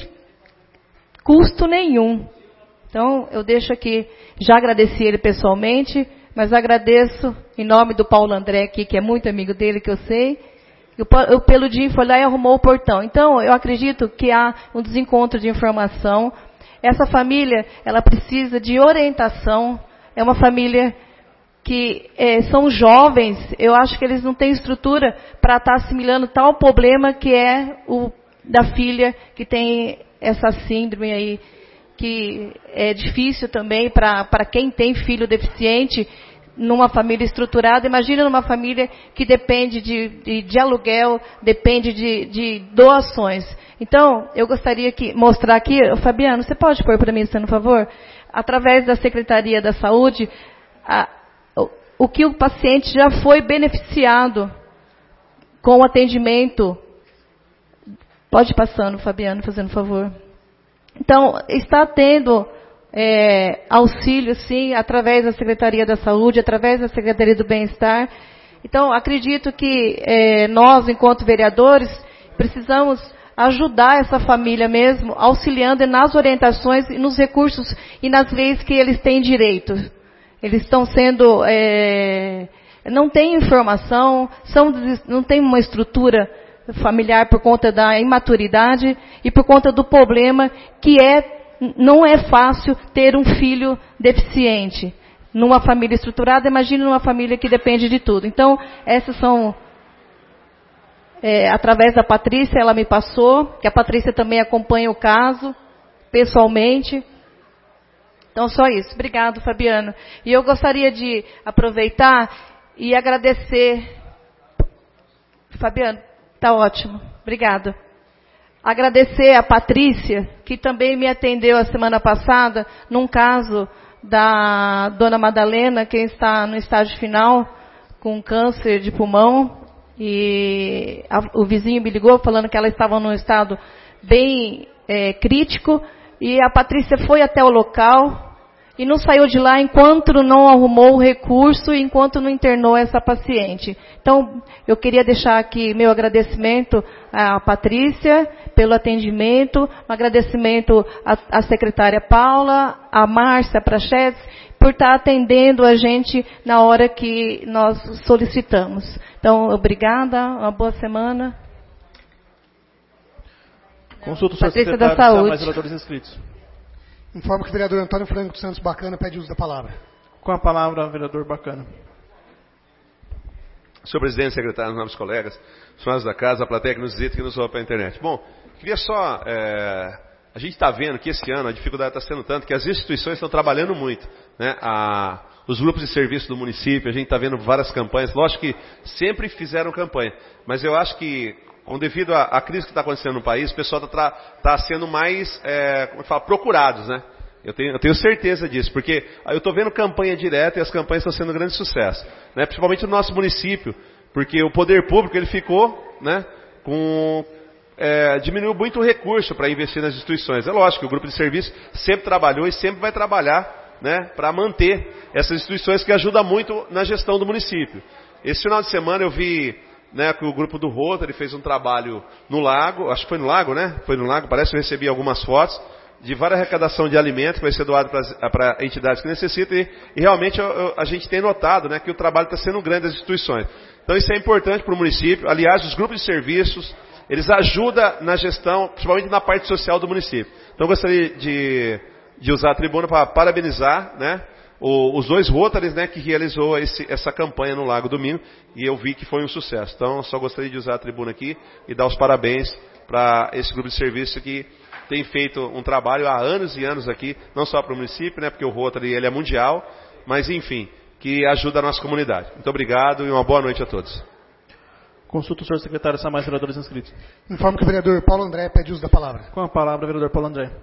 custo nenhum. Então, eu deixo aqui, já agradeci ele pessoalmente, mas agradeço em nome do Paulo André aqui, que é muito amigo dele, que eu sei. O Peludim foi lá e arrumou o portão. Então, eu acredito que há um desencontro de informação. Essa família, ela precisa de orientação. É uma família que é, são jovens. Eu acho que eles não têm estrutura para estar assimilando tal problema que é o da filha que tem essa síndrome aí, que é difícil também para quem tem filho deficiente. Numa família estruturada, imagina numa família que depende de, de, de aluguel, depende de, de doações. Então, eu gostaria de mostrar aqui, Fabiano, você pode pôr para mim, por favor? Através da Secretaria da Saúde, a, o, o que o paciente já foi beneficiado com o atendimento. Pode ir passando, Fabiano, fazendo favor. Então, está tendo... É, auxílio, sim, através da Secretaria da Saúde, através da Secretaria do Bem-Estar. Então, acredito que é, nós, enquanto vereadores, precisamos ajudar essa família mesmo, auxiliando nas orientações e nos recursos e nas leis que eles têm direito. Eles estão sendo... É, não têm informação, são, não têm uma estrutura familiar por conta da imaturidade e por conta do problema que é... Não é fácil ter um filho deficiente. Numa família estruturada, imagine numa família que depende de tudo. Então, essas são... É, através da Patrícia, ela me passou, que a Patrícia também acompanha o caso, pessoalmente. Então, só isso. Obrigado, Fabiano. E eu gostaria de aproveitar e agradecer... Fabiano, está ótimo. Obrigada. Agradecer a Patrícia, que também me atendeu a semana passada, num caso da dona Madalena, que está no estágio final, com câncer de pulmão. E a, o vizinho me ligou falando que ela estava num estado bem é, crítico. E a Patrícia foi até o local e não saiu de lá enquanto não arrumou o recurso e enquanto não internou essa paciente. Então, eu queria deixar aqui meu agradecimento à Patrícia pelo atendimento, um agradecimento à, à secretária Paula, à Márcia Prachetes, por estar atendendo a gente na hora que nós solicitamos. Então, obrigada, uma boa semana. Consulta o senhor Patrícia secretário, da Saúde. mais vereadores inscritos. Informo que o vereador Antônio Franco Santos Bacana pede uso da palavra. Com a palavra, vereador Bacana. Senhor presidente, secretário, nobres colegas, funcionários da casa, a plateia que nos visita e que nos ouve pela internet. Bom, queria só... É, a gente está vendo que esse ano a dificuldade está sendo tanto que as instituições estão trabalhando muito. Né? A, os grupos de serviço do município, a gente está vendo várias campanhas. Lógico que sempre fizeram campanha, mas eu acho que... Com devido à, à crise que está acontecendo no país, o pessoal está tá sendo mais, é, como é que fala, procurados, né? Eu tenho, eu tenho certeza disso, porque eu estou vendo campanha direta e as campanhas estão sendo um grande sucesso, né? Principalmente no nosso município, porque o poder público ele ficou, né, com, é, diminuiu muito o recurso para investir nas instituições. É lógico que o grupo de serviço sempre trabalhou e sempre vai trabalhar, né, para manter essas instituições que ajudam muito na gestão do município. Esse final de semana eu vi... Né, que o grupo do Rotary fez um trabalho no lago, acho que foi no lago, né? Foi no lago, parece que eu recebi algumas fotos de várias arrecadação de alimentos que vai ser doado para entidades que necessitam e, e realmente eu, eu, a gente tem notado, né, que o trabalho está sendo grande das instituições. Então isso é importante para o município. Aliás, os grupos de serviços, eles ajudam na gestão, principalmente na parte social do município. Então eu gostaria de, de usar a tribuna para parabenizar, né, os dois Rotaries, né, que realizou esse, essa campanha no Lago do Minho, e eu vi que foi um sucesso. Então, só gostaria de usar a tribuna aqui e dar os parabéns para esse grupo de serviço que tem feito um trabalho há anos e anos aqui, não só para o município, né, porque o Rotary ele é mundial, mas enfim, que ajuda a nossa comunidade. Muito obrigado e uma boa noite a todos. Consulta o senhor secretário, se há mais vereadores inscritos. Informo que o vereador Paulo André pede uso da palavra. Com a palavra, vereador Paulo André.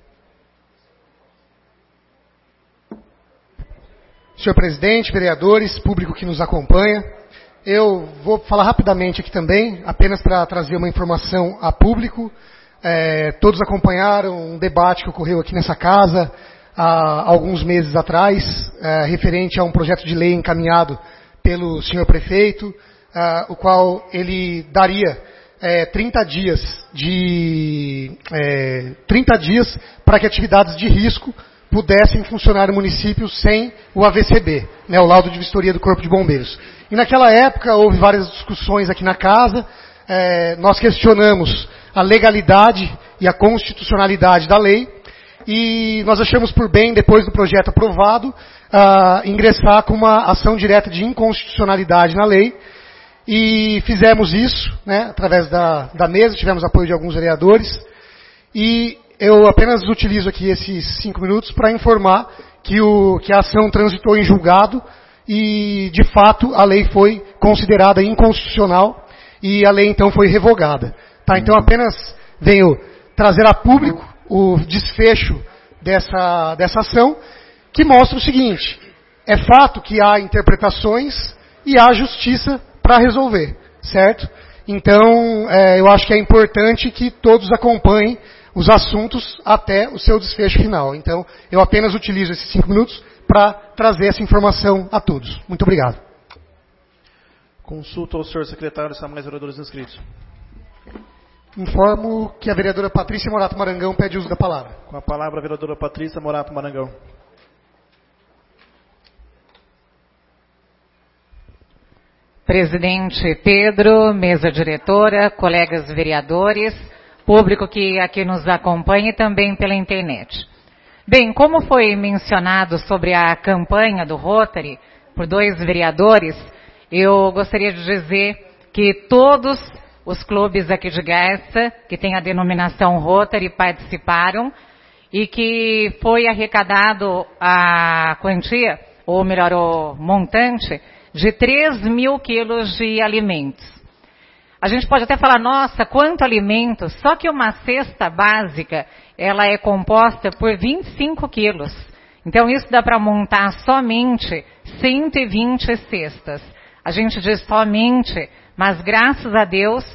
Senhor presidente, vereadores, público que nos acompanha, eu vou falar rapidamente aqui também, apenas para trazer uma informação a público. É, todos acompanharam um debate que ocorreu aqui nessa casa há alguns meses atrás, é, referente a um projeto de lei encaminhado pelo senhor prefeito, é, o qual ele daria é, trinta dias de é, trinta dias para que atividades de risco pudessem funcionar no município sem o A V C B, né, o laudo de vistoria do Corpo de Bombeiros. E naquela época houve várias discussões aqui na casa, é, nós questionamos a legalidade e a constitucionalidade da lei, e nós achamos por bem, depois do projeto aprovado, uh, ingressar com uma ação direta de inconstitucionalidade na lei, e fizemos isso, né, através da, da mesa, tivemos apoio de alguns vereadores, e eu apenas utilizo aqui esses cinco minutos para informar que, o, que a ação transitou em julgado e, de fato, a lei foi considerada inconstitucional e a lei, então, foi revogada. Tá? Então, apenas venho trazer a público o desfecho dessa, dessa ação, que mostra o seguinte: é fato que há interpretações e há justiça para resolver, certo? Então, é, eu acho que é importante que todos acompanhem os assuntos até o seu desfecho final. Então, eu apenas utilizo esses cinco minutos para trazer essa informação a todos. Muito obrigado. Consulta ao senhor secretário, se há mais vereadores inscritos. Informo que a vereadora Patrícia Morato Marangão pede uso da palavra. Com a palavra, a vereadora Patrícia Morato Marangão. Presidente Pedro, mesa diretora, colegas vereadores, público que aqui nos acompanha e também pela internet. Bem, como foi mencionado sobre a campanha do Rotary por dois vereadores, eu gostaria de dizer que todos os clubes aqui de Garça, que tem a denominação Rotary, participaram e que foi arrecadado a quantia, ou melhor, o montante, de três mil quilos de alimentos. A gente pode até falar, nossa, quanto alimento, só que uma cesta básica, ela é composta por vinte e cinco quilos. Então isso dá para montar somente cento e vinte cestas. A gente diz somente, mas graças a Deus,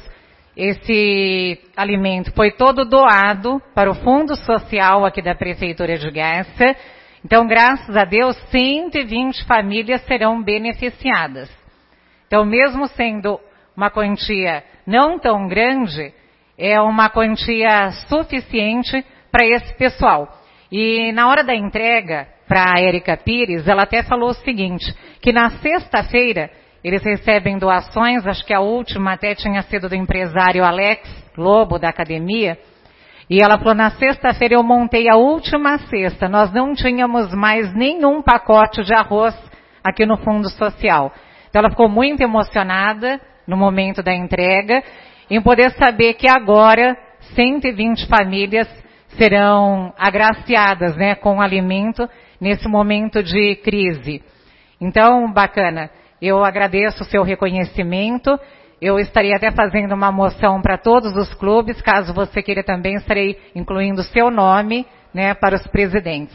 esse alimento foi todo doado para o Fundo Social aqui da Prefeitura de Garça. Então, graças a Deus, cento e vinte famílias serão beneficiadas. Então, mesmo sendo uma quantia não tão grande, é uma quantia suficiente para esse pessoal. E na hora da entrega para a Érica Pires, ela até falou o seguinte, que na sexta-feira eles recebem doações, acho que a última até tinha sido do empresário Alex Lobo, da academia, e ela falou, na sexta-feira eu montei a última cesta, nós não tínhamos mais nenhum pacote de arroz aqui no Fundo Social. Então ela ficou muito emocionada no momento da entrega, em poder saber que agora cento e vinte famílias serão agraciadas, né, com alimento nesse momento de crise. Então, bacana, eu agradeço o seu reconhecimento. Eu estaria até fazendo uma moção para todos os clubes, caso você queira também, estarei incluindo o seu nome, né, para os presidentes.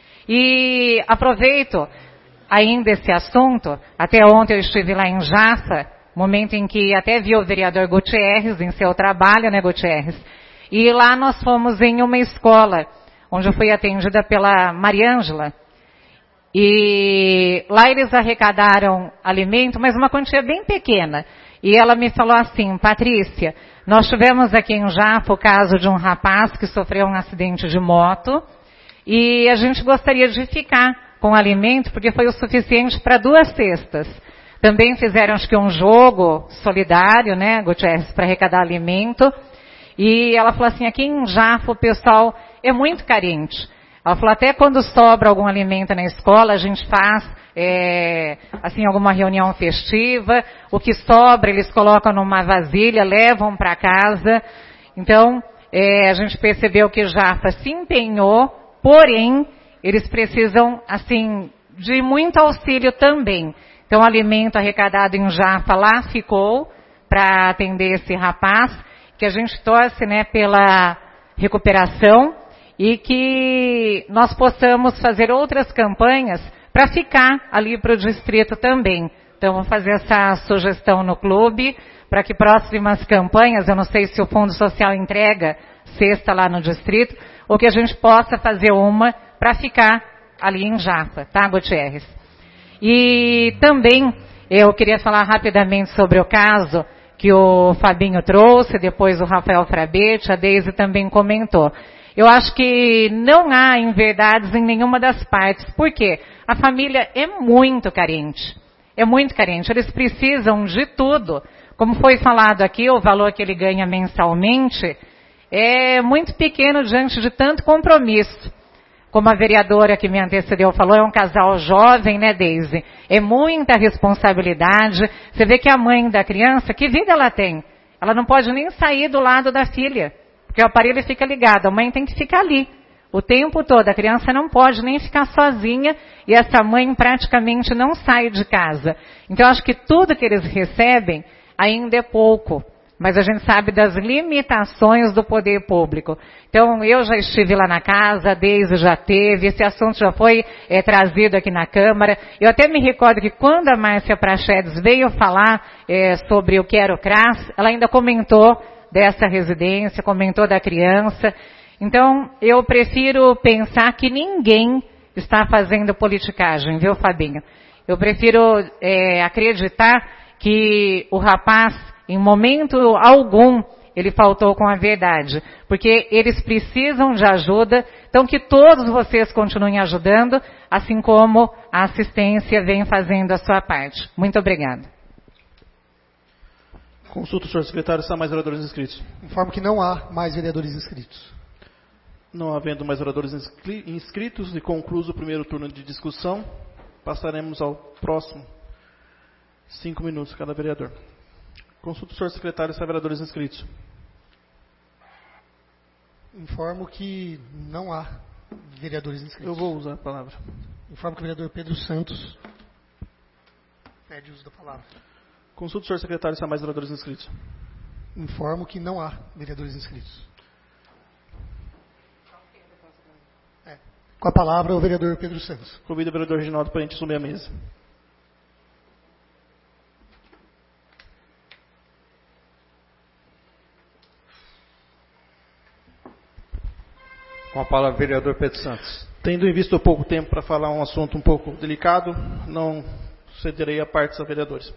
E aproveito ainda esse assunto, até ontem eu estive lá em Jaça, momento em que até vi o vereador Gutierrez em seu trabalho, né, Gutierrez? E lá nós fomos em uma escola, onde eu fui atendida pela Mariângela, e lá eles arrecadaram alimento, mas uma quantia bem pequena. E ela me falou assim, Patrícia, nós tivemos aqui em Jaffa o caso de um rapaz que sofreu um acidente de moto e a gente gostaria de ficar com alimento porque foi o suficiente para duas cestas. Também fizeram, acho que um jogo solidário, né, Gutierrez, para arrecadar alimento. E ela falou assim, aqui em Jaffa o pessoal é muito carente. Ela falou, até quando sobra algum alimento na escola, a gente faz, é, assim, alguma reunião festiva. O que sobra, eles colocam numa vasilha, levam para casa. Então, é, a gente percebeu que Jaffa se empenhou, porém, eles precisam, assim, de muito auxílio também. Então, o alimento arrecadado em Jaffa lá ficou para atender esse rapaz, que a gente torce, né, pela recuperação. E que nós possamos fazer outras campanhas para ficar ali para o distrito também. Então, vou fazer essa sugestão no clube, para que próximas campanhas, eu não sei se o Fundo Social entrega cesta lá no distrito, ou que a gente possa fazer uma para ficar ali em Jaffa, tá, Gutierrez? E também, eu queria falar rapidamente sobre o caso que o Fabinho trouxe, depois o Rafael Frabetti, a Deise também comentou. Eu acho que não há inverdades em nenhuma das partes. Por quê? A família é muito carente. É muito carente. Eles precisam de tudo. Como foi falado aqui, o valor que ele ganha mensalmente é muito pequeno diante de tanto compromisso. Como a vereadora que me antecedeu falou, é um casal jovem, né, Deise? É muita responsabilidade. Você vê que a mãe da criança, que vida ela tem? Ela não pode nem sair do lado da filha, porque o aparelho fica ligado. A mãe tem que ficar ali o tempo todo. A criança não pode nem ficar sozinha e essa mãe praticamente não sai de casa. Então, eu acho que tudo que eles recebem ainda é pouco. Mas a gente sabe das limitações do poder público. Então, eu já estive lá na casa, a Deise já teve, esse assunto já foi é, trazido aqui na Câmara. Eu até me recordo que quando a Márcia Prachedes veio falar é, sobre o que era o C R A S, ela ainda comentou dessa residência, comentou da criança. Então, eu prefiro pensar que ninguém está fazendo politicagem, viu, Fabinho? Eu prefiro é, acreditar que o rapaz, em momento algum, ele faltou com a verdade. Porque eles precisam de ajuda, então que todos vocês continuem ajudando, assim como a assistência vem fazendo a sua parte. Muito obrigada. Consulta o senhor secretário se há mais vereadores inscritos. Informo que não há mais vereadores inscritos. Não havendo mais vereadores inscritos e concluído o primeiro turno de discussão, passaremos ao próximo. Cinco minutos cada vereador. Consulta o senhor secretário se há vereadores inscritos. Informo que não há vereadores inscritos. Eu vou usar a palavra. Informo que o vereador Pedro Santos pede uso da palavra. Consulta o senhor secretário se há mais vereadores inscritos. Informo que não há vereadores inscritos. É. Com a palavra, o vereador Pedro Santos. Convido o vereador Reginaldo para a gente assumir a mesa. Com a palavra, vereador Pedro Santos. Tendo em vista o pouco tempo para falar um assunto um pouco delicado, não cederei a parte dos vereadores.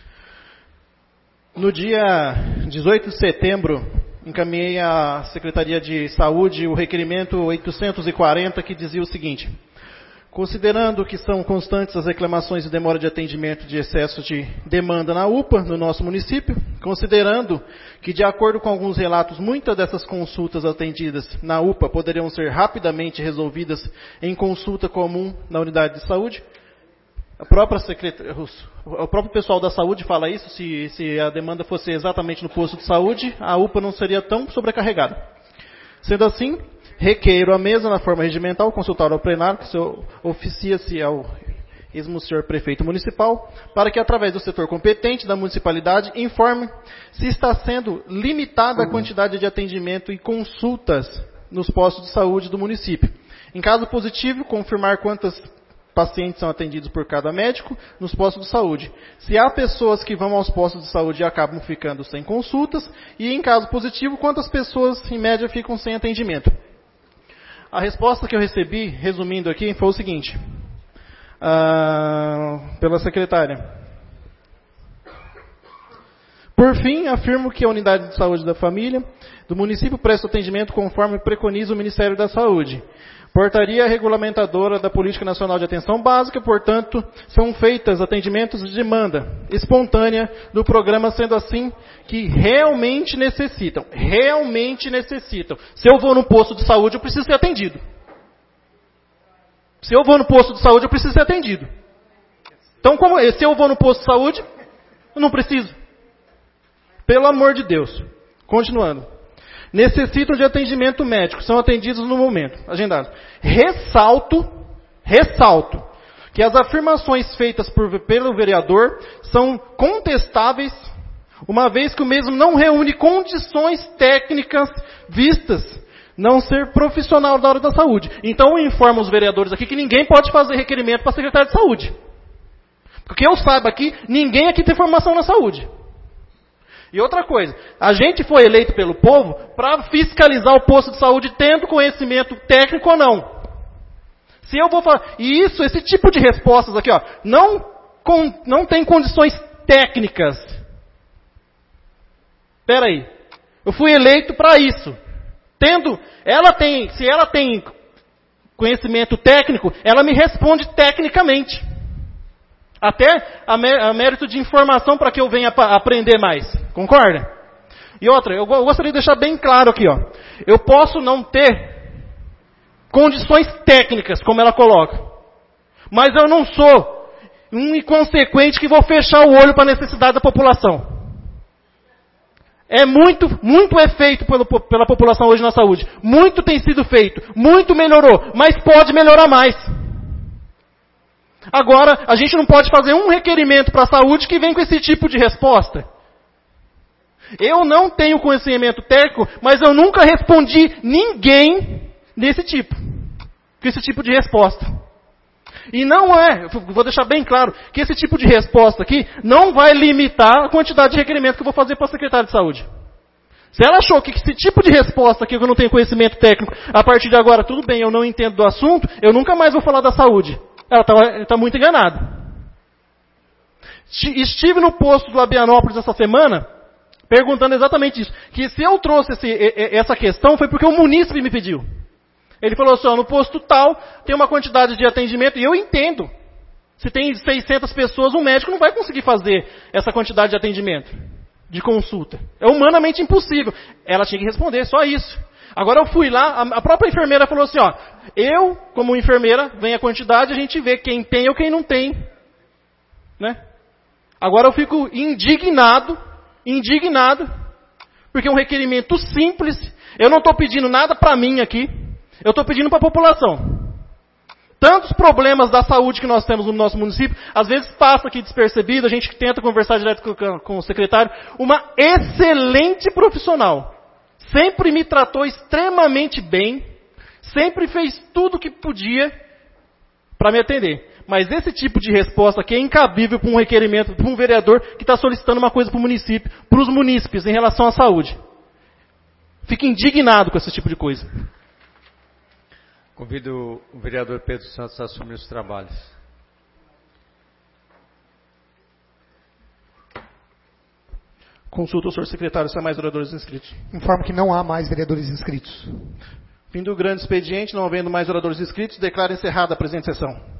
No dia dezoito de setembro, encaminhei à Secretaria de Saúde o requerimento oitocentos e quarenta, que dizia o seguinte: considerando que são constantes as reclamações de demora de atendimento de excesso de demanda na U P A, no nosso município, considerando que, de acordo com alguns relatos, muitas dessas consultas atendidas na U P A poderiam ser rapidamente resolvidas em consulta comum na unidade de saúde, a própria secretar... o próprio pessoal da saúde fala isso, se, se a demanda fosse exatamente no posto de saúde, a U P A não seria tão sobrecarregada. Sendo assim, requeiro a mesa, na forma regimental, consultar ao plenário, que se oficia-se ao mesmo senhor prefeito municipal, para que, através do setor competente da municipalidade, informe se está sendo limitada a quantidade de atendimento e consultas nos postos de saúde do município. Em caso positivo, confirmar quantas pacientes são atendidos por cada médico nos postos de saúde. Se há pessoas que vão aos postos de saúde e acabam ficando sem consultas, e em caso positivo, quantas pessoas, em média, ficam sem atendimento. A resposta que eu recebi, resumindo aqui, foi o seguinte, ah, pela secretária. Por fim, afirmo que a unidade de saúde da família do município presta atendimento conforme preconiza o Ministério da Saúde. Portaria regulamentadora da Política Nacional de Atenção Básica, portanto, são feitos atendimentos de demanda espontânea do programa, sendo assim que realmente necessitam, realmente necessitam. Se eu vou no posto de saúde, eu preciso ser atendido. Se eu vou no posto de saúde, eu preciso ser atendido. Então, como é? Se eu vou no posto de saúde, eu não preciso. Pelo amor de Deus. Continuando. Necessitam de atendimento médico, são atendidos no momento, agendado. Ressalto, ressalto, que as afirmações feitas por, pelo vereador são contestáveis, uma vez que o mesmo não reúne condições técnicas vistas não ser profissional da área da saúde. Então eu informo os vereadores aqui que ninguém pode fazer requerimento para a secretária de saúde. Porque eu saiba aqui, ninguém aqui tem formação na saúde. E outra coisa, a gente foi eleito pelo povo para fiscalizar o posto de saúde tendo conhecimento técnico ou não. Se eu vou falar, e isso, esse tipo de respostas aqui, ó, não, com, não tem condições técnicas. Espera aí, eu fui eleito para isso. Tendo, ela tem, se ela tem conhecimento técnico, ela me responde tecnicamente. Até a, mé a mérito de informação para que eu venha aprender mais. Concorda? E outra, eu gostaria de deixar bem claro aqui, ó. Eu posso não ter condições técnicas, como ela coloca. Mas eu não sou um inconsequente que vou fechar o olho para a necessidade da população. É muito, muito é feito pelo, pela população hoje na saúde. Muito tem sido feito. Muito melhorou. Mas pode melhorar mais. Agora, a gente não pode fazer um requerimento para a saúde que vem com esse tipo de resposta. Eu não tenho conhecimento técnico, mas eu nunca respondi ninguém desse tipo. Com esse tipo de resposta. E não é, vou deixar bem claro, que esse tipo de resposta aqui não vai limitar a quantidade de requerimento que eu vou fazer para a secretária de saúde. Se ela achou que esse tipo de resposta aqui, que eu não tenho conhecimento técnico, a partir de agora, tudo bem, eu não entendo do assunto, eu nunca mais vou falar da saúde. Ela está tá muito enganada. Estive no posto do Abianópolis essa semana, perguntando exatamente isso. Que se eu trouxe esse, essa questão, foi porque o munícipe me pediu. Ele falou assim, ó, no posto tal, tem uma quantidade de atendimento, e eu entendo. Se tem seiscentas pessoas, um médico não vai conseguir fazer essa quantidade de atendimento, de consulta. É humanamente impossível. Ela tinha que responder, só isso. Agora eu fui lá, a própria enfermeira falou assim, ó, eu, como enfermeira, vem a quantidade, a gente vê quem tem ou quem não tem. Né? Agora eu fico indignado, indignado, porque é um requerimento simples, eu não estou pedindo nada para mim aqui, eu estou pedindo para a população. Tantos problemas da saúde que nós temos no nosso município, às vezes passa aqui despercebido, a gente tenta conversar direto com, com o secretário, uma excelente profissional. Sempre me tratou extremamente bem, sempre fez tudo o que podia para me atender. Mas esse tipo de resposta aqui é incabível para um requerimento, para um vereador que está solicitando uma coisa para o município, para os munícipes em relação à saúde. Fico indignado com esse tipo de coisa. Convido o vereador Pedro Santos a assumir os trabalhos. Consulta o senhor secretário se há mais vereadores inscritos. Informo que não há mais vereadores inscritos. Fim do grande expediente, não havendo mais vereadores inscritos, declaro encerrada a presente sessão.